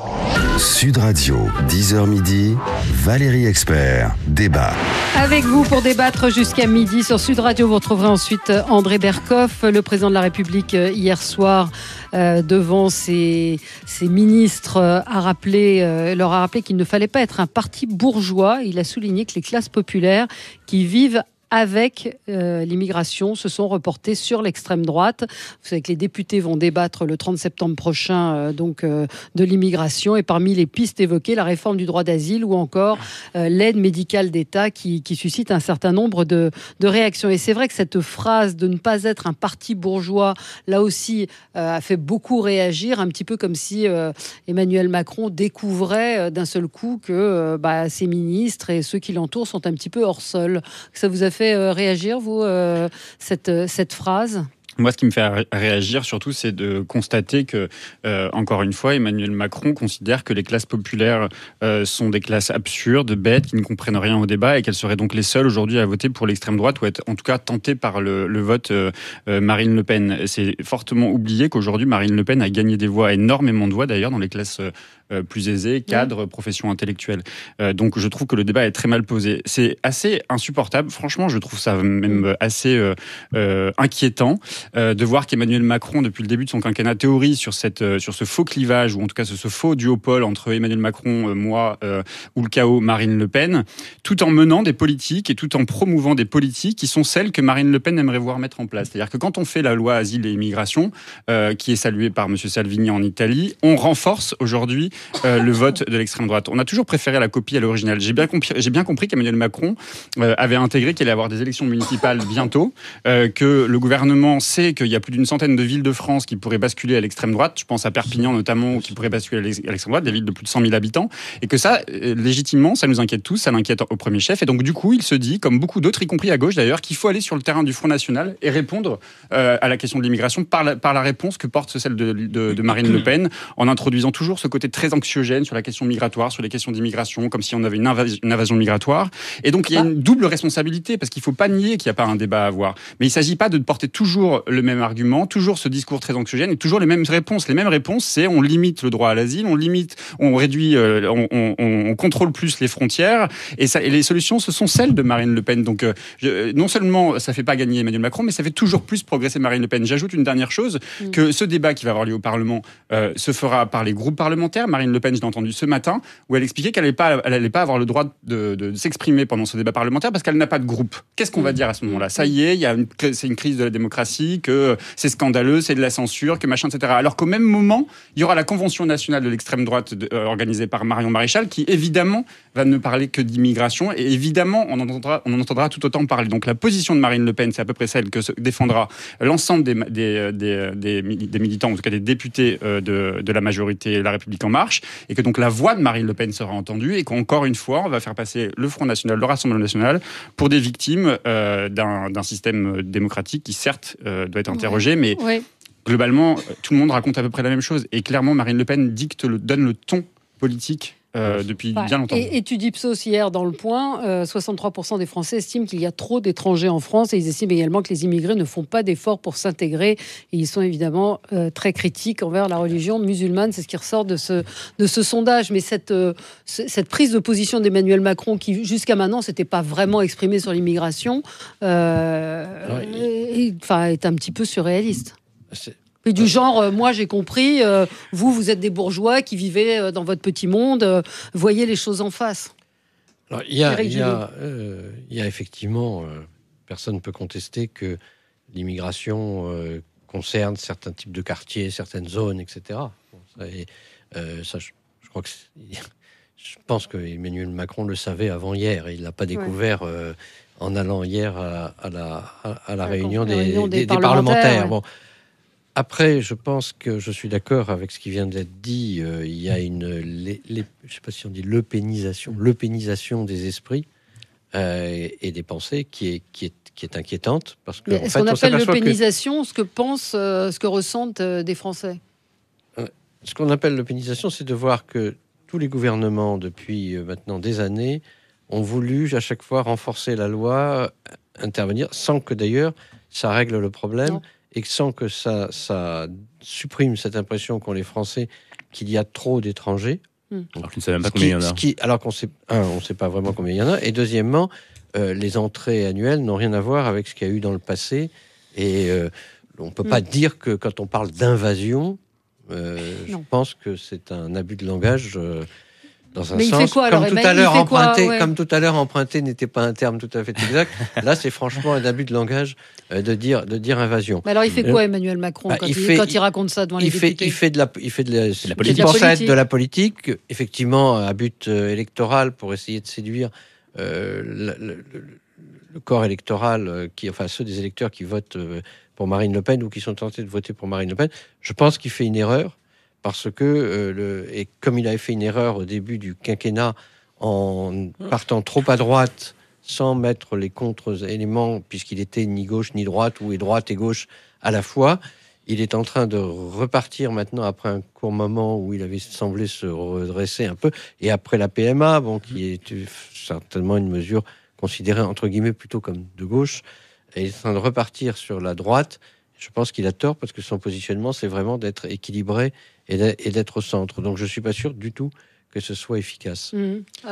Sud Radio, dix heures midi, Valérie Expert, débat. Avec vous pour débattre jusqu'à midi sur Sud Radio, vous retrouverez ensuite André Berkoff, le président de la République hier soir euh, devant ses, ses ministres euh, a rappelé, euh, leur a rappelé qu'il ne fallait pas être un parti bourgeois. Il a souligné que les classes populaires qui vivent avec euh, l'immigration se sont reportés sur l'extrême droite. Vous savez que les députés vont débattre le trente septembre prochain euh, donc, euh, de l'immigration et parmi les pistes évoquées, la réforme du droit d'asile ou encore euh, l'aide médicale d'État qui, qui suscite un certain nombre de, de réactions. Et c'est vrai que cette phrase de ne pas être un parti bourgeois, là aussi, euh, a fait beaucoup réagir, un petit peu comme si euh, Emmanuel Macron découvrait euh, d'un seul coup que euh, bah, ses ministres et ceux qui l'entourent sont un petit peu hors sol. Ça vous a fait réagir, vous, euh, cette, cette phrase ? Moi, ce qui me fait réagir surtout, c'est de constater que, euh, encore une fois, Emmanuel Macron considère que les classes populaires euh, sont des classes absurdes, bêtes, qui ne comprennent rien au débat et qu'elles seraient donc les seules aujourd'hui à voter pour l'extrême droite ou être en tout cas tentées par le, le vote euh, Marine Le Pen. C'est fortement oublié qu'aujourd'hui, Marine Le Pen a gagné des voix, énormément de voix d'ailleurs, dans les classes euh, plus aisées, cadres, professions intellectuelles. Euh, donc je trouve que le débat est très mal posé. C'est assez insupportable. Franchement, je trouve ça même assez euh, euh, inquiétant. euh, de voir qu'Emmanuel Macron, depuis le début de son quinquennat, théorise sur, cette, euh, sur ce faux clivage, ou en tout cas ce, ce faux duopole entre Emmanuel Macron, euh, moi, euh, ou le chaos Marine Le Pen, tout en menant des politiques et tout en promouvant des politiques qui sont celles que Marine Le Pen aimerait voir mettre en place. C'est-à-dire que quand on fait la loi Asile et Immigration, euh, qui est saluée par M. Salvini en Italie, on renforce aujourd'hui euh, le vote de l'extrême droite. On a toujours préféré la copie à l'original. J'ai bien compris, j'ai bien compris qu'Emmanuel Macron euh, avait intégré qu'il allait y avoir des élections municipales bientôt, euh, que le gouvernement sait qu'il y a plus d'une centaine de villes de France qui pourraient basculer à l'extrême droite. Je pense à Perpignan notamment, qui pourrait basculer à l'extrême droite, des villes de plus de cent mille habitants, et que ça, euh, légitimement, ça nous inquiète tous, ça l'inquiète au premier chef. Et donc du coup, il se dit, comme beaucoup d'autres, y compris à gauche d'ailleurs, qu'il faut aller sur le terrain du Front National et répondre euh, à la question de l'immigration par la, par la réponse que porte celle de, de, de Marine Le Pen, en introduisant toujours ce côté très anxiogène sur la question migratoire, sur les questions d'immigration, comme si on avait une invasion, une invasion migratoire. Et donc il y a une double responsabilité, parce qu'il ne faut pas nier qu'il n'y a pas un débat à avoir. Mais il ne s'agit pas de porter toujours le même argument, toujours ce discours très anxiogène, et toujours les mêmes réponses. Les mêmes réponses, c'est on limite le droit à l'asile, on limite, on réduit, euh, on, on, on contrôle plus les frontières, et, ça, et les solutions, ce sont celles de Marine Le Pen. Donc euh, je, non seulement ça ne fait pas gagner Emmanuel Macron, mais ça fait toujours plus progresser Marine Le Pen. J'ajoute une dernière chose, mmh. que ce débat qui va avoir lieu au Parlement euh, se fera par les groupes parlementaires. Marine Le Pen, je l'ai entendu ce matin, où elle expliquait qu'elle n'allait pas, elle allait pas avoir le droit de, de, de s'exprimer pendant ce débat parlementaire parce qu'elle n'a pas de groupe. Qu'est-ce qu'on va dire à ce moment-là ? Ça y est, il y a une, c'est une crise de la démocratie, que c'est scandaleux, c'est de la censure, que machin, et cetera. Alors qu'au même moment, il y aura la Convention nationale de l'extrême droite de, euh, organisée par Marion Maréchal, qui évidemment va ne parler que d'immigration, et évidemment on en entendra, on en entendra tout autant parler. Donc la position de Marine Le Pen, c'est à peu près celle que défendra l'ensemble des, des, des, des, des militants, en tout cas des députés de, de la majorité La République En Marche, et que donc la voix de Marine Le Pen sera entendue, et qu'encore une fois, on va faire passer le Front National, le Rassemblement National, pour des victimes euh, d'un, d'un système démocratique qui, certes, euh, doit être interrogé, ouais. mais ouais. globalement, tout le monde raconte à peu près la même chose. Et clairement, Marine Le Pen dicte le, donne le ton politique Euh, depuis ouais. bien longtemps. Et, et tu dis Ipsos hier dans Le Point, euh, soixante-trois pour cent des Français estiment qu'il y a trop d'étrangers en France, et ils estiment également que les immigrés ne font pas d'efforts pour s'intégrer, et ils sont évidemment euh, très critiques envers la religion musulmane. C'est ce qui ressort de ce, de ce sondage. Mais cette, euh, cette prise de position d'Emmanuel Macron, qui jusqu'à maintenant s'était pas vraiment exprimée sur l'immigration, euh, ouais. est, enfin, est un petit peu surréaliste. C'est... Et du genre, euh, moi j'ai compris, euh, vous, vous êtes des bourgeois qui vivez euh, dans votre petit monde, euh, voyez les choses en face. Alors, il y a, il y a, euh, il y a effectivement, euh, personne ne peut contester que l'immigration euh, concerne certains types de quartiers, certaines zones, et cetera. Bon, ça, et, euh, ça, je, je crois que je pense que Emmanuel Macron le savait avant hier, et il l'a pas découvert ouais. euh, en allant hier à, à la, à, à la réunion, des, réunion des, des, des parlementaires. parlementaires. Ouais. Bon. Après, je pense que je suis d'accord avec ce qui vient d'être dit. Euh, il y a une, les, les, je ne sais pas si on dit l'eupénisation, l'eupénisation des esprits euh, et, et des pensées qui est, qui est, qui est inquiétante. Parce que, est-ce en fait, qu'on appelle l'eupénisation que... ce que pensent, euh, ce que ressentent euh, des Français ? euh, Ce qu'on appelle l'eupénisation, c'est de voir que tous les gouvernements, depuis euh, maintenant des années, ont voulu à chaque fois renforcer la loi, intervenir, sans que d'ailleurs ça règle le problème. Non. Et sans que ça, ça supprime cette impression qu'ont les Français qu'il y a trop d'étrangers. Mmh. Alors qu'on ne sait même pas combien il y en a. Qui, alors qu'on sait, un, on ne sait pas vraiment combien il y en a. Et deuxièmement, euh, les entrées annuelles n'ont rien à voir avec ce qu'il y a eu dans le passé. Et euh, on ne peut mmh. pas dire que quand on parle d'invasion, euh, je pense que c'est un abus de langage... Euh, dans un mais sens, il fait quoi, comme, alors, tout à l'heure, emprunté, ouais. comme tout à l'heure, emprunté n'était pas un terme tout à fait exact. Là, c'est franchement un abus de langage euh, de dire de dire invasion. Mais alors, il fait quoi, Emmanuel Macron, bah, quand, il il, fait, quand il raconte ça devant il les fait, députés ? Il fait de la, il fait de la, de la politique. Il pense de la politique, effectivement, à but euh, électoral pour essayer de séduire euh, le, le, le, le corps électoral, euh, qui, enfin ceux des électeurs qui votent euh, pour Marine Le Pen ou qui sont tentés de voter pour Marine Le Pen. Je pense qu'il fait une erreur. Parce que, euh, le, et comme il avait fait une erreur au début du quinquennat en partant trop à droite, sans mettre les contre-éléments, puisqu'il était ni gauche ni droite, ou est droite et gauche à la fois, il est en train de repartir maintenant après un court moment où il avait semblé se redresser un peu, et après la P M A, bon, qui est certainement une mesure considérée entre guillemets plutôt comme de gauche, et il est en train de repartir sur la droite. Je pense qu'il a tort, parce que son positionnement, c'est vraiment d'être équilibré et d'être au centre. Donc je ne suis pas sûr du tout que ce soit efficace. Mmh. Alors,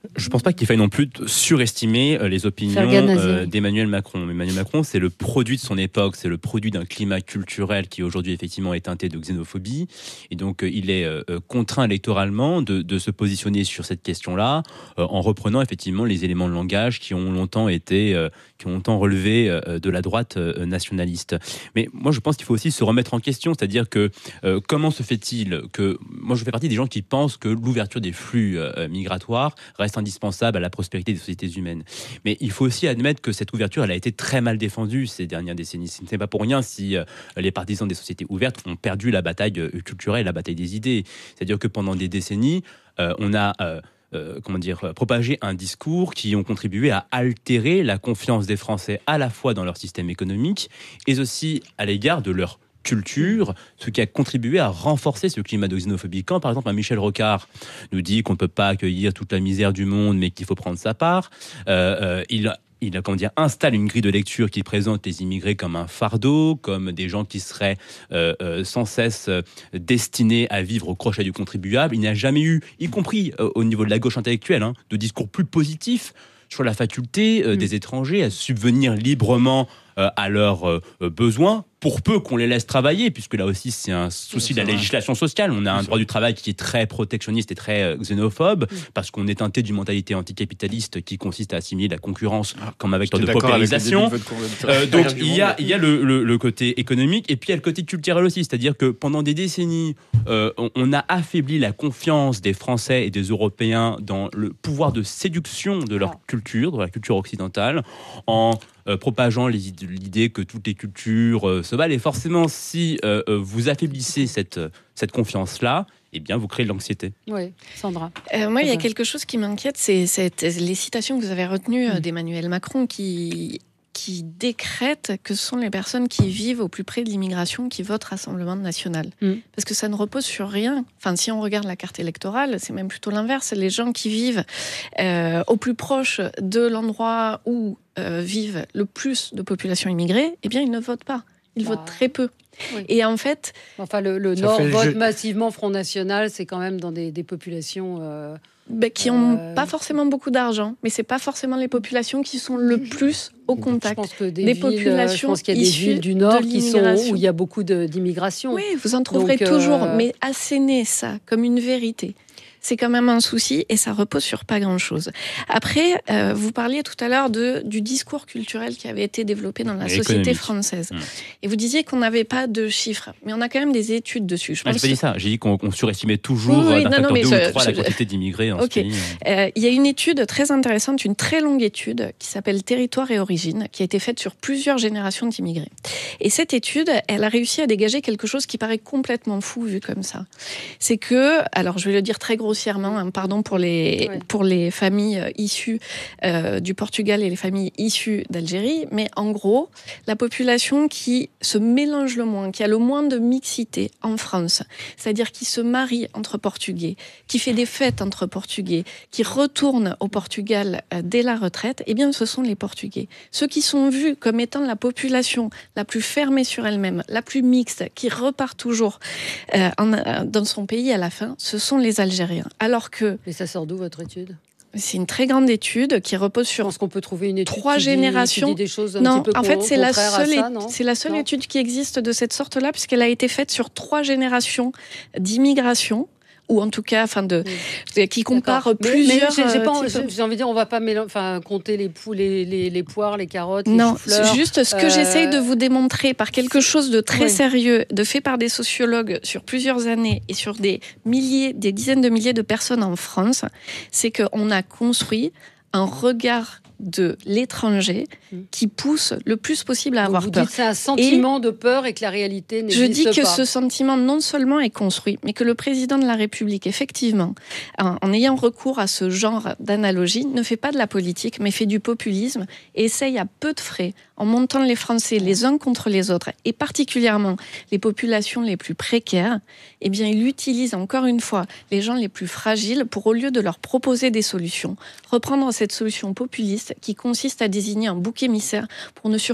Je ne pense pas qu'il faille non plus surestimer les opinions euh, d'Emmanuel Macron. Emmanuel Macron, c'est le produit de son époque, c'est le produit d'un climat culturel qui aujourd'hui effectivement est teinté de xénophobie. Et donc euh, il est euh, contraint électoralement de, de se positionner sur cette question-là euh, en reprenant effectivement les éléments de langage qui ont longtemps été, euh, qui ont longtemps relevé euh, de la droite euh, nationaliste. Mais moi je pense qu'il faut aussi se remettre en question, c'est-à-dire que euh, comment se fait-il que... Moi je fais partie des gens qui pensent que l'ouverture des flux euh, migratoires reste indispensable à la prospérité des sociétés humaines. Mais il faut aussi admettre que cette ouverture, elle a été très mal défendue ces dernières décennies. Ce n'est pas pour rien si euh, les partisans des sociétés ouvertes ont perdu la bataille euh, culturelle, la bataille des idées. C'est-à-dire que pendant des décennies, euh, on a... Euh, Euh, comment dire, euh, propager un discours qui ont contribué à altérer la confiance des Français à la fois dans leur système économique et aussi à l'égard de leur culture, ce qui a contribué à renforcer ce climat de xénophobie. Quand, par exemple, un Michel Rocard nous dit qu'on ne peut pas accueillir toute la misère du monde, mais qu'il faut prendre sa part, euh, euh, il Il comment dire, installe une grille de lecture qui présente les immigrés comme un fardeau, comme des gens qui seraient euh, euh, sans cesse euh, destinés à vivre au crochet du contribuable. Il n'y a jamais eu, y compris euh, au niveau de la gauche intellectuelle, hein, de discours plus positifs sur la faculté euh, mmh. des étrangers à subvenir librement euh, à leurs euh, besoins, pour peu qu'on les laisse travailler, puisque là aussi c'est un souci de la législation sociale. On a un droit du travail qui est très protectionniste et très xénophobe, mmh. parce qu'on est teinté d'une mentalité anticapitaliste qui consiste à assimiler la concurrence ah, comme un vecteur de paupérisation. Euh, donc il y a, il y a le, le, le côté économique, et puis il y a le côté culturel aussi, c'est-à-dire que pendant des décennies, euh, on, on a affaibli la confiance des Français et des Européens dans le pouvoir de séduction de leur culture, de la culture occidentale, en Euh, propageant les, l'idée que toutes les cultures euh, se valent. Et forcément, si euh, vous affaiblissez cette, cette confiance-là, eh bien, vous créez de l'anxiété. Oui, Sandra. Euh, moi, il y a quelque chose qui m'inquiète, c'est, c'est les citations que vous avez retenues mmh. d'Emmanuel Macron qui... qui décrète que ce sont les personnes qui vivent au plus près de l'immigration qui votent Rassemblement national. Mmh. Parce que ça ne repose sur rien. Enfin, si on regarde la carte électorale, c'est même plutôt l'inverse. Les gens qui vivent euh, au plus proche de l'endroit où euh, vivent le plus de population immigrée, eh bien, ils ne votent pas. Ils bah. votent très peu. Oui. Et en fait... Enfin, le, le Nord vote jeu... massivement Front National, c'est quand même dans des, des populations... Euh... Ben, qui n'ont euh... pas forcément beaucoup d'argent, mais c'est pas forcément les populations qui sont le plus au contact. Je pense que des, des villes, populations je pense qu'il y a des villes du Nord qui sont où il y a beaucoup de, d'immigration. Oui, vous en trouverez Donc, toujours, euh... mais asséner ça comme une vérité, c'est quand même un souci et ça repose sur pas grand-chose. Après, euh, vous parliez tout à l'heure de, du discours culturel qui avait été développé dans la et société économique. française. Mmh. Et vous disiez qu'on n'avait pas de chiffres, mais on a quand même des études dessus. Je ah, pense j'ai pas dit ça, j'ai dit qu'on, qu'on surestimait toujours oui, oui, d'un non, facteur non, deux je, ou trois je, la quantité d'immigrés en okay. ce pays. Euh, il y a une étude très intéressante, une très longue étude qui s'appelle Territoire et origine, qui a été faite sur plusieurs générations d'immigrés. Et cette étude, elle a réussi à dégager quelque chose qui paraît complètement fou vu comme ça. C'est que, alors je vais le dire très grossièrement, Hein, pardon pour les, ouais. pour les familles issues euh, du Portugal et les familles issues d'Algérie, mais en gros, la population qui se mélange le moins, qui a le moins de mixité en France, c'est-à-dire qui se marie entre Portugais, qui fait des fêtes entre Portugais, qui retourne au Portugal euh, dès la retraite, eh bien ce sont les Portugais. Ceux qui sont vus comme étant la population la plus fermée sur elle-même, la plus mixte, qui repart toujours euh, en, euh, dans son pays à la fin, ce sont les Algériens. Alors que... Et ça sort d'où votre étude ? C'est une très grande étude qui repose sur... Je pense qu'on peut trouver une étude trois qui générations. Dit, qui dit des choses un non, petit peu en fait, c'est la seule, ça, non c'est la seule non. étude qui existe de cette sorte-là, puisqu'elle a été faite sur trois générations d'immigration. Ou en tout cas, enfin de, oui. qui compare D'accord. plusieurs. Mais, mais j'ai, j'ai, pas, j'ai, j'ai envie de dire, on va pas mélanger, enfin compter les poux, les, les, les poires, les carottes, non, les chou-fleurs. Non, juste ce que euh... j'essaye de vous démontrer par quelque chose de très oui. sérieux, de fait par des sociologues sur plusieurs années et sur des milliers, des dizaines de milliers de personnes en France, c'est qu'on a construit un regard de l'étranger qui pousse le plus possible à Donc avoir vous peur. Dites c'est un sentiment et de peur et que la réalité n'existe pas. Je dis que pas. Ce sentiment non seulement est construit, mais que le président de la République, effectivement, en, en ayant recours à ce genre d'analogie, ne fait pas de la politique, mais fait du populisme et essaye à peu de frais, en montant les Français les uns contre les autres, et particulièrement les populations les plus précaires, eh bien, il utilise encore une fois les gens les plus fragiles pour, au lieu de leur proposer des solutions, reprendre cette solution populiste qui consiste à désigner un bouc émissaire pour ne surtout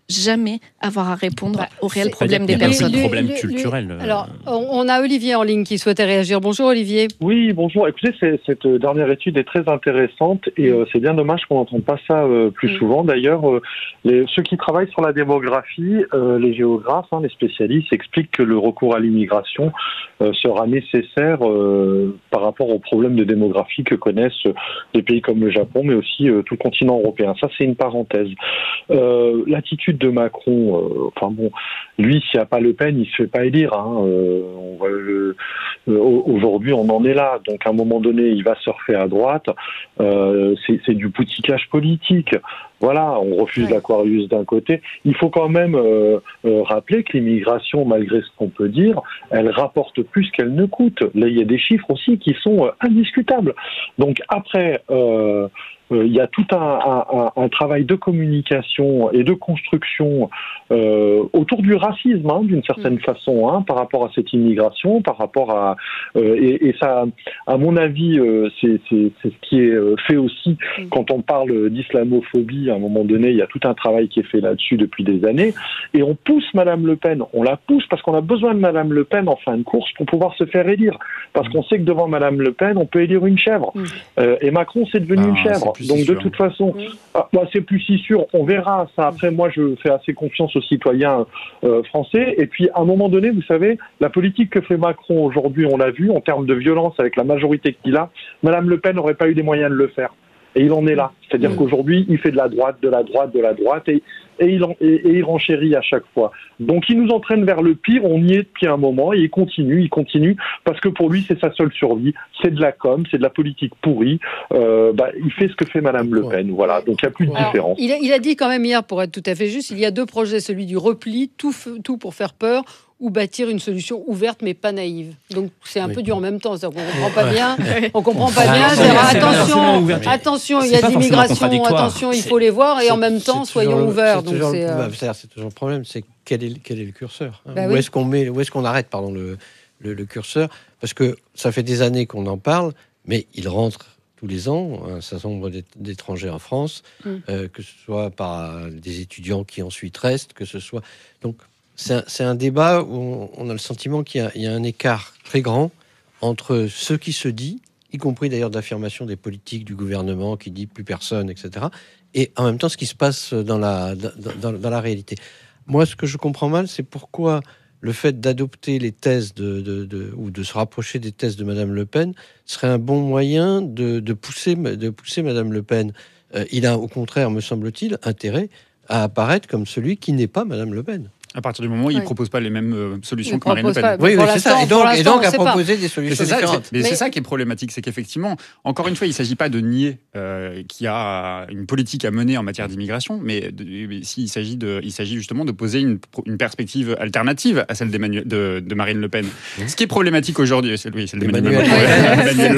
jamais avoir à répondre bah, aux réels problèmes des personnes. Il y a beaucoup de problèmes culturels. Alors, on a Olivier en ligne qui souhaitait réagir. Bonjour Olivier. Oui, bonjour. Écoutez, c'est, cette dernière étude est très intéressante et euh, c'est bien dommage qu'on n'entende pas ça euh, plus mmh. souvent. D'ailleurs, euh, les, ceux qui travaillent sur la démographie, euh, les géographes, hein, les spécialistes, expliquent que le recours à l'immigration euh, sera nécessaire euh, par rapport aux problèmes de démographie que connaissent des pays comme le Japon, mais aussi euh, tout le continent européen. Ça, c'est une parenthèse. Euh, l'attitude de Macron, euh, enfin bon, lui, s'il n'y a pas Le Pen, il se fait pas élire. Hein, euh, on va le, euh, aujourd'hui, on en est là. Donc, à un moment donné, il va surfer à droite. Euh, c'est, c'est du pouticage politique. Voilà, on refuse ouais. l'Aquarius d'un côté. Il faut quand même euh, euh, rappeler que l'immigration, malgré ce qu'on peut dire, elle rapporte plus qu'elle ne coûte. Là, il y a des chiffres aussi qui sont euh, indiscutables. Donc après, euh, euh, il y a tout un, un, un travail de communication et de construction euh, autour du racisme, hein, d'une certaine mmh. façon, hein, par rapport à cette immigration, par rapport à... Euh, et, et ça, à mon avis, euh, c'est, c'est, c'est ce qui est fait aussi mmh. quand on parle d'islamophobie. À un moment donné, il y a tout un travail qui est fait là-dessus depuis des années. Et on pousse Madame Le Pen. On la pousse parce qu'on a besoin de Madame Le Pen en fin de course pour pouvoir se faire élire. Parce qu'on sait que devant Madame Le Pen, on peut élire une chèvre. Mmh. Euh, et Macron, c'est devenu ah, une chèvre. Donc si de toute façon, mmh. ah, bah, c'est plus si sûr. On verra ça. Après, moi, je fais assez confiance aux citoyens euh, français. Et puis, à un moment donné, vous savez, la politique que fait Macron aujourd'hui, on l'a vu, en termes de violence avec la majorité qu'il a, Madame Le Pen n'aurait pas eu les moyens de le faire. Et il en est là. C'est-à-dire mmh. qu'aujourd'hui, il fait de la droite, de la droite, de la droite, et, et, il, en, et, et il renchérit à chaque fois. Donc il nous entraîne vers le pire, on y est depuis un moment, et il continue, il continue, parce que pour lui, c'est sa seule survie. C'est de la com, c'est de la politique pourrie. Euh, bah, il fait ce que fait Madame Le Pen. Voilà, donc il n'y a plus de Alors, différence. Il a, il a dit quand même hier, pour être tout à fait juste, il y a deux projets, celui du repli, tout, tout pour faire peur, ou bâtir une solution ouverte mais pas naïve. Donc c'est un oui. peu du en même temps, c'est-à-dire qu'on comprend pas bien, on comprend pas bien, c'est attention, attention, il y a de l'immigration, attention, il faut les voir et en même temps soyons le, ouverts. C'est, donc toujours, c'est, euh... bah, c'est toujours le problème, c'est quel est quel est le curseur, hein, bah où oui. est-ce qu'on met, où est-ce qu'on arrête pardon le, le le curseur, parce que ça fait des années qu'on en parle, mais il rentre tous les ans un certain nombre d'étrangers en France, mm. euh, que ce soit par des étudiants qui ensuite restent, que ce soit donc C'est un, c'est un débat où on a le sentiment qu'il y a, il y a un écart très grand entre ce qui se dit, y compris d'ailleurs d'affirmation des politiques du gouvernement qui dit plus personne, et cetera, et en même temps ce qui se passe dans la, dans, dans, dans la réalité. Moi, ce que je comprends mal, c'est pourquoi le fait d'adopter les thèses de, de, de, ou de se rapprocher des thèses de Madame Le Pen serait un bon moyen de, de, pousser, de pousser Madame Le Pen. Euh, il a au contraire, me semble-t-il, intérêt à apparaître comme celui qui n'est pas Madame Le Pen. À partir du moment où il ne oui. propose pas les mêmes euh, solutions que Marine Le Pen. Pas, oui, oui c'est ça. Et donc, et donc à proposer des solutions mais c'est différentes. Ça, mais, mais c'est ça qui est problématique, c'est qu'effectivement, encore une fois, il ne s'agit pas de nier euh, qu'il y a une politique à mener en matière d'immigration, mais, de, mais s'il s'agit de, il s'agit justement de poser une, une perspective alternative à celle de, de Marine Le Pen. Mmh. Ce qui est problématique aujourd'hui, c'est oui, celle d'Emmanuel Macron.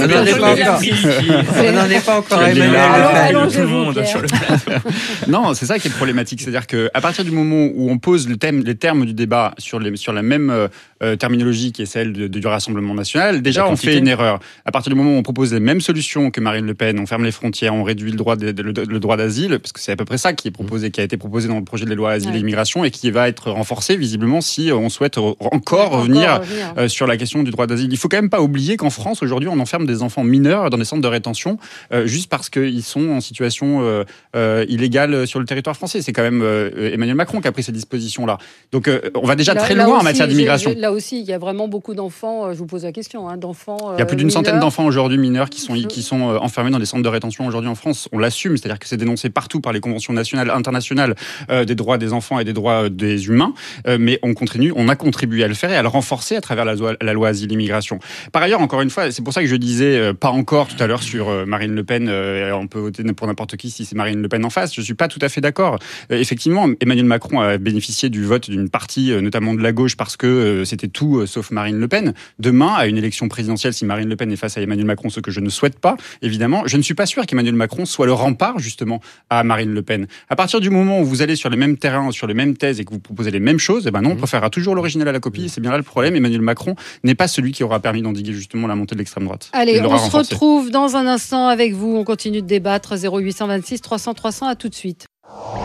On n'en est pas encore. Emmanuel tout le monde sur le plateau. Non, c'est ça qui est problématique, c'est-à-dire que à partir du moment où on pose le thème les termes du débat sur, les, sur la même euh, terminologie qui est celle de, de, du Rassemblement national, déjà on fait une erreur. À partir du moment où on propose les mêmes solutions que Marine Le Pen, on ferme les frontières, on réduit le droit, de, de, le, le droit d'asile, parce que c'est à peu près ça qui est proposé, qui a été proposé dans le projet de loi Asile ouais. et Immigration et qui va être renforcé visiblement si on souhaite encore ouais, revenir, encore revenir. Euh, sur la question du droit d'asile. Il faut quand même pas oublier qu'en France aujourd'hui on enferme des enfants mineurs dans des centres de rétention euh, juste parce qu'ils sont en situation euh, euh, illégale sur le territoire français. C'est quand même euh, Emmanuel Macron qui a pris ces dispositions-là. Donc euh, on va déjà là, très loin aussi, en matière d'immigration. Là aussi, il y a vraiment beaucoup d'enfants, je vous pose la question, hein, d'enfants euh, Il y a plus d'une mineurs. centaine d'enfants aujourd'hui mineurs qui sont, qui sont euh, enfermés dans des centres de rétention aujourd'hui en France. On l'assume, c'est-à-dire que c'est dénoncé partout par les conventions nationales, internationales euh, des droits des enfants et des droits euh, des humains, euh, mais on continue, on a contribué à le faire et à le renforcer à travers la loi, la loi Asile-Immigration. Par ailleurs, encore une fois, c'est pour ça que je disais euh, pas encore tout à l'heure sur euh, Marine Le Pen, euh, on peut voter pour n'importe qui si c'est Marine Le Pen en face, je suis pas tout à fait d'accord. Euh, effectivement, Emmanuel Macron a bénéficié du vote d'une partie, euh, notamment de la gauche, parce que euh, c'était tout euh, sauf Marine Le Pen. Demain, à une élection présidentielle, si Marine Le Pen est face à Emmanuel Macron, ce que je ne souhaite pas, évidemment, je ne suis pas sûr qu'Emmanuel Macron soit le rempart, justement, à Marine Le Pen. À partir du moment où vous allez sur les mêmes terrains, sur les mêmes thèses et que vous proposez les mêmes choses, eh ben non, on préférera toujours l'original à la copie. C'est bien là le problème. Emmanuel Macron n'est pas celui qui aura permis d'endiguer justement la montée de l'extrême droite. Allez, on se renforcé. retrouve dans un instant avec vous. On continue de débattre. zéro huit cent vingt-six trois cents trois cents. À tout de suite.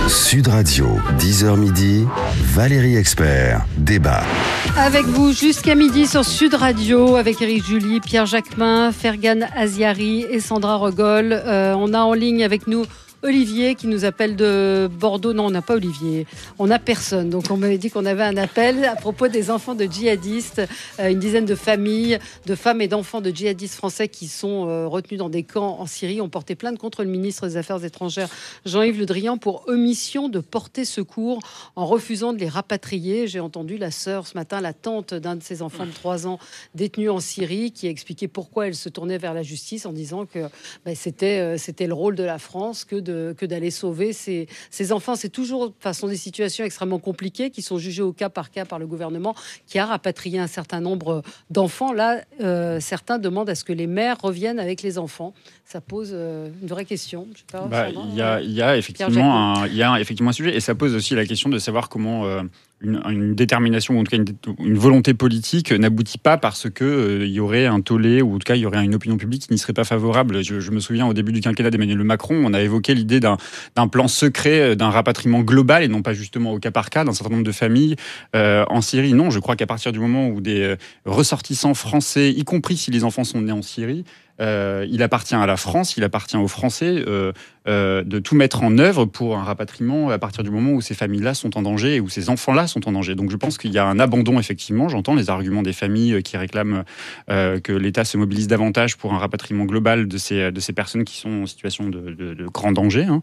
Sud Radio, dix heures midi, Valérie Expert, débat. Avec vous jusqu'à midi sur Sud Radio, avec Éric Julie, Pierre Jacquemin, Fergan Aziari et Sandra Rogol. Euh, on a en ligne avec nous Olivier qui nous appelle de Bordeaux. Non, on n'a pas Olivier. On n'a personne. Donc, on m'avait dit qu'on avait un appel à propos des enfants de djihadistes. Euh, une dizaine de familles, de femmes et d'enfants de djihadistes français qui sont euh, retenus dans des camps en Syrie ont porté plainte contre le ministre des Affaires étrangères, Jean-Yves Le Drian, pour omission de porter secours en refusant de les rapatrier. J'ai entendu la sœur ce matin, la tante d'un de ces enfants de trois ans détenus en Syrie, qui a expliqué pourquoi elle se tournait vers la justice en disant que bah, c'était, euh, c'était le rôle de la France que de De, que d'aller sauver ces, ces enfants. C'est toujours, enfin, ce sont des situations extrêmement compliquées qui sont jugées au cas par cas par le gouvernement qui a rapatrié un certain nombre d'enfants. Là, euh, certains demandent à ce que les mères reviennent avec les enfants. Ça pose euh, une vraie question. Je sais pas, bah, il y a, il y a effectivement un, il y a effectivement un sujet, et ça pose aussi la question de savoir comment euh, une, une détermination, ou en tout cas une, une volonté politique n'aboutit pas parce que euh, il y aurait un tollé, ou en tout cas il y aurait une opinion publique qui n'y serait pas favorable. Je, je me souviens au début du quinquennat d'Emmanuel Macron, on a évoqué l'idée d'un, d'un plan secret, d'un rapatriement global et non pas justement au cas par cas d'un certain nombre de familles euh, en Syrie. Non, je crois qu'à partir du moment où des ressortissants français, y compris si les enfants sont nés en Syrie, Euh, il appartient à la France, il appartient aux Français euh, euh, de tout mettre en œuvre pour un rapatriement à partir du moment où ces familles-là sont en danger et où ces enfants-là sont en danger. Donc je pense qu'il y a un abandon, effectivement. J'entends les arguments des familles qui réclament euh, que l'État se mobilise davantage pour un rapatriement global de ces, de ces personnes qui sont en situation de, de, de grand danger, hein,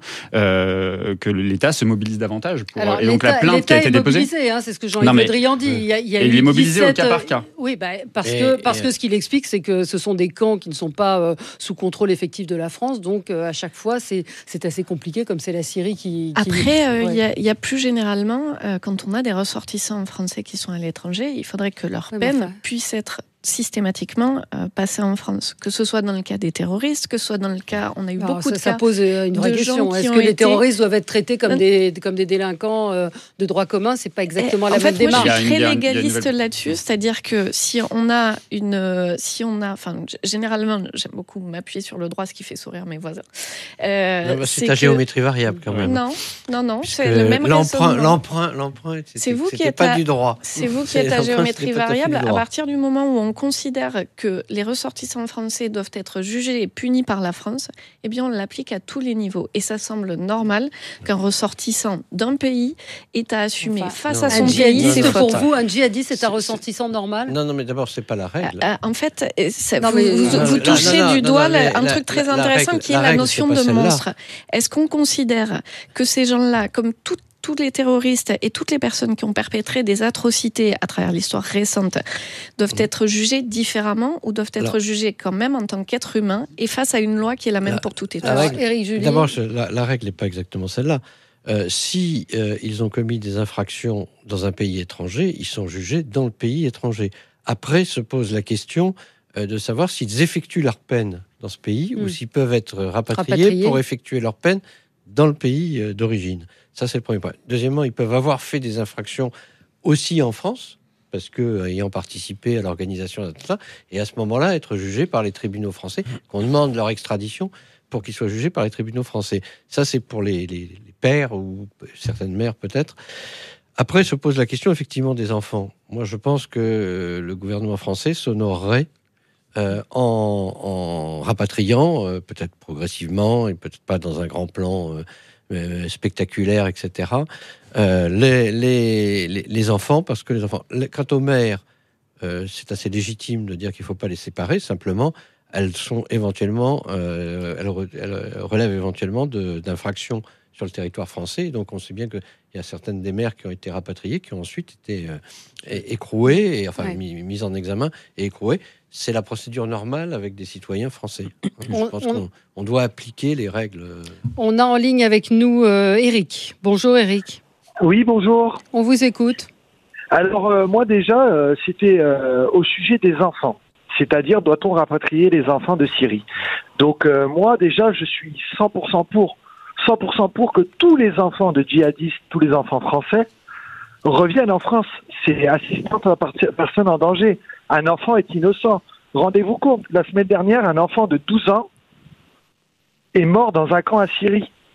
euh, que l'État se mobilise davantage. Pour... Alors, et donc la plainte qui a été déposée... mobilisé, hein, c'est ce que Jean-Yves Le Drian dit. Il y a, il y a et il est mobilisé dix-sept... au cas par cas. Oui, bah, parce, et, que, parce et... que ce qu'il explique, c'est que ce sont des camps qui ne sont pas euh, sous contrôle effectif de la France. Donc, euh, à chaque fois, c'est, c'est assez compliqué, comme c'est la Syrie qui... qui... Après, il euh, ouais. y, y a plus généralement, euh, quand on a des ressortissants français qui sont à l'étranger, il faudrait que leur ouais, peine enfin... puisse être systématiquement euh, passée en France, que ce soit dans le cas des terroristes, que ce soit dans le cas, on a eu Alors, beaucoup ça, de ça cas pose une vraie question. Est-ce que les été... terroristes doivent être traités comme, des, comme des délinquants euh, de droit commun? C'est pas exactement Et, la en même fait, démarche. Moi, je suis très légaliste nouvelle... là-dessus, c'est-à-dire que si on a une, si on a, enfin, généralement, j'aime beaucoup m'appuyer sur le droit, ce qui fait sourire mes voisins. Euh, non, bah, c'est, c'est ta que... géométrie variable quand même. Non, non, non, Puisque c'est le même l'emprunt, raisonnement. L'emprunt, l'emprunt, c'était, c'est vous c'était qui êtes pas à, du droit. C'est vous qui êtes à géométrie variable. À, à partir du moment où on considère que les ressortissants français doivent être jugés et punis par la France, eh bien on l'applique à tous les niveaux. Et ça semble normal qu'un ressortissant d'un pays ait à assumer enfin, face non. à son un pays. C'est pour vous, un djihadiste, c'est, c'est un ressortissant normal? Non, non, mais d'abord, c'est pas la règle. Euh, en fait, ça, non, vous, mais, vous, vous touchez non, non, du non, doigt non, non, un la, truc très la, intéressant la règle, qui est la, la notion de monstre. Est-ce qu'on considère que ces gens-là, comme tout tous les terroristes et toutes les personnes qui ont perpétré des atrocités à travers l'histoire récente doivent être jugés différemment ou doivent être Alors, jugés quand même en tant qu'êtres humains et face à une loi qui est la même la, pour toutes et tous? D'abord, la, la règle n'est pas exactement celle-là. Euh, si euh, ils ont commis des infractions dans un pays étranger, ils sont jugés dans le pays étranger. Après se pose la question euh, de savoir s'ils effectuent leur peine dans ce pays mmh. ou s'ils peuvent être rapatriés, rapatriés pour effectuer leur peine dans le pays euh, d'origine. Ça, c'est le premier point. Deuxièmement, ils peuvent avoir fait des infractions aussi en France, parce que ayant participé à l'organisation de tout ça, et à ce moment-là, être jugés par les tribunaux français, qu'on demande leur extradition pour qu'ils soient jugés par les tribunaux français. Ça, c'est pour les, les, les pères ou certaines mères peut-être. Après, se pose la question effectivement des enfants. Moi, je pense que le gouvernement français s'honorerait euh, en, en rapatriant, euh, peut-être progressivement, et peut-être pas dans un grand plan euh, euh, spectaculaire, et cetera, euh, les, les, les, les enfants, parce que les enfants... Les, quant aux mères, euh, c'est assez légitime de dire qu'il ne faut pas les séparer, simplement, elles sont éventuellement... Euh, elles, re, elles relèvent éventuellement de, d'infractions sur le territoire français, donc on sait bien qu'il y a certaines des mères qui ont été rapatriées, qui ont ensuite été euh, écrouées, et, enfin ouais. mis, mises en examen et écrouées. C'est la procédure normale avec des citoyens français. On, Je pense on, qu'on on doit appliquer les règles. On a en ligne avec nous euh, Eric. Bonjour Eric. Oui, bonjour. On vous écoute. Alors euh, moi déjà, euh, c'était euh, au sujet des enfants. C'est-à-dire, doit-on rapatrier les enfants de Syrie? Donc euh, moi déjà, je suis cent pour cent pour. cent pour cent pour que tous les enfants de djihadistes, tous les enfants français, reviennent en France. C'est assistante à personne en danger. Un enfant est innocent. Rendez-vous compte, la semaine dernière, un enfant de douze ans est mort dans un camp à Syrie.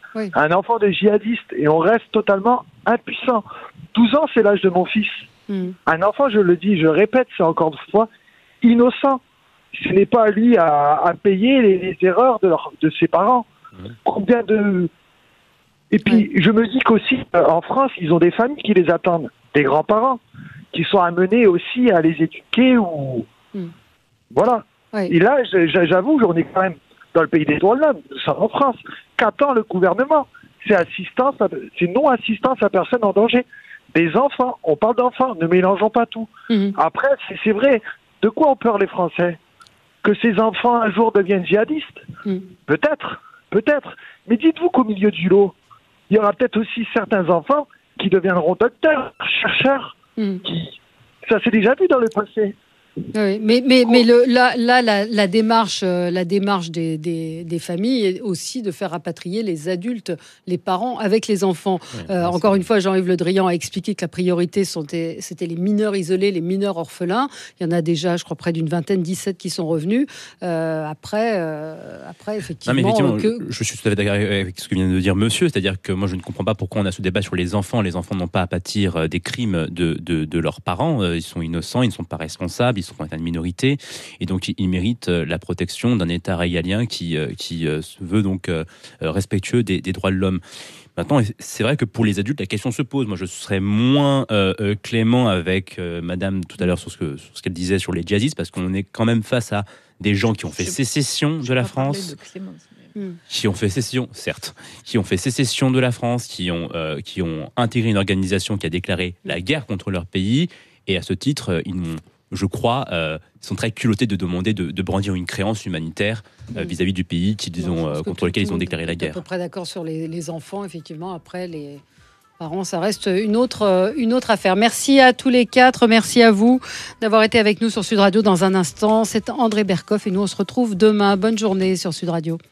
oui. un enfant de djihadiste, et on reste totalement impuissant. douze ans, c'est l'âge de mon fils. Mm. Un enfant, je le dis, je répète, c'est encore une fois, innocent. Ce n'est pas à lui à, à payer les, les erreurs de, leur, de ses parents. Mm. Combien de... Et puis, oui. je me dis qu'aussi, euh, en France, ils ont des familles qui les attendent, des grands-parents, qui sont amenés aussi à les éduquer ou... Mm. Voilà. Oui. Et là, j'avoue, on est quand même dans le pays des droits de l'homme, nous sommes en France. Qu'attend le gouvernement ? C'est assistance, à, c'est non-assistance à personne en danger. Des enfants, on parle d'enfants, ne mélangeons pas tout. Mm-hmm. Après, c'est, c'est vrai, de quoi ont peur les Français ? Que ces enfants un jour deviennent djihadistes ? mm. Peut-être, peut-être. Mais dites-vous qu'au milieu du lot, il y aura peut-être aussi certains enfants qui deviendront docteurs, chercheurs. Mm. Qui... Ça s'est déjà vu dans le passé. Oui, mais mais mais le, là là la, la démarche euh, la démarche des, des des familles est aussi de faire rapatrier les adultes, les parents avec les enfants. Oui, euh, encore une fois, Jean-Yves Le Drian a expliqué que la priorité c'était c'était les mineurs isolés, les mineurs orphelins. Il y en a déjà, je crois, près d'une vingtaine, dix-sept qui sont revenus. Euh, après euh, après effectivement. Non, mais effectivement que... je suis tout à fait d'accord avec ce que vient de dire Monsieur, c'est-à-dire que moi je ne comprends pas pourquoi on a ce débat sur les enfants. Les enfants n'ont pas à pâtir des crimes de de, de leurs parents. Ils sont innocents, ils ne sont pas responsables. Ils sont une minorité et donc ils méritent la protection d'un État régalien qui, qui se veut donc respectueux des, des droits de l'homme. Maintenant, c'est vrai que pour les adultes, la question se pose. Moi, je serais moins euh, clément avec euh, Madame tout à l'heure sur ce, que, sur ce qu'elle disait sur les djihadistes, parce qu'on est quand même face à des gens qui ont fait je, sécession de la France. De mais... Qui ont fait sécession, certes, qui ont fait sécession de la France, qui ont, euh, qui ont intégré une organisation qui a déclaré la guerre contre leur pays, et à ce titre, ils n'ont je crois, euh, sont très culottés de demander de, de brandir une créance humanitaire euh, vis-à-vis du pays qu'ils ont, euh, contre lequel ils ont déclaré la guerre. À peu près d'accord sur les, les enfants, effectivement. Après, les parents, ça reste une autre, une autre affaire. Merci à tous les quatre. Merci à vous d'avoir été avec nous sur Sud Radio dans un instant. C'est André Berkoff et nous, on se retrouve demain. Bonne journée sur Sud Radio.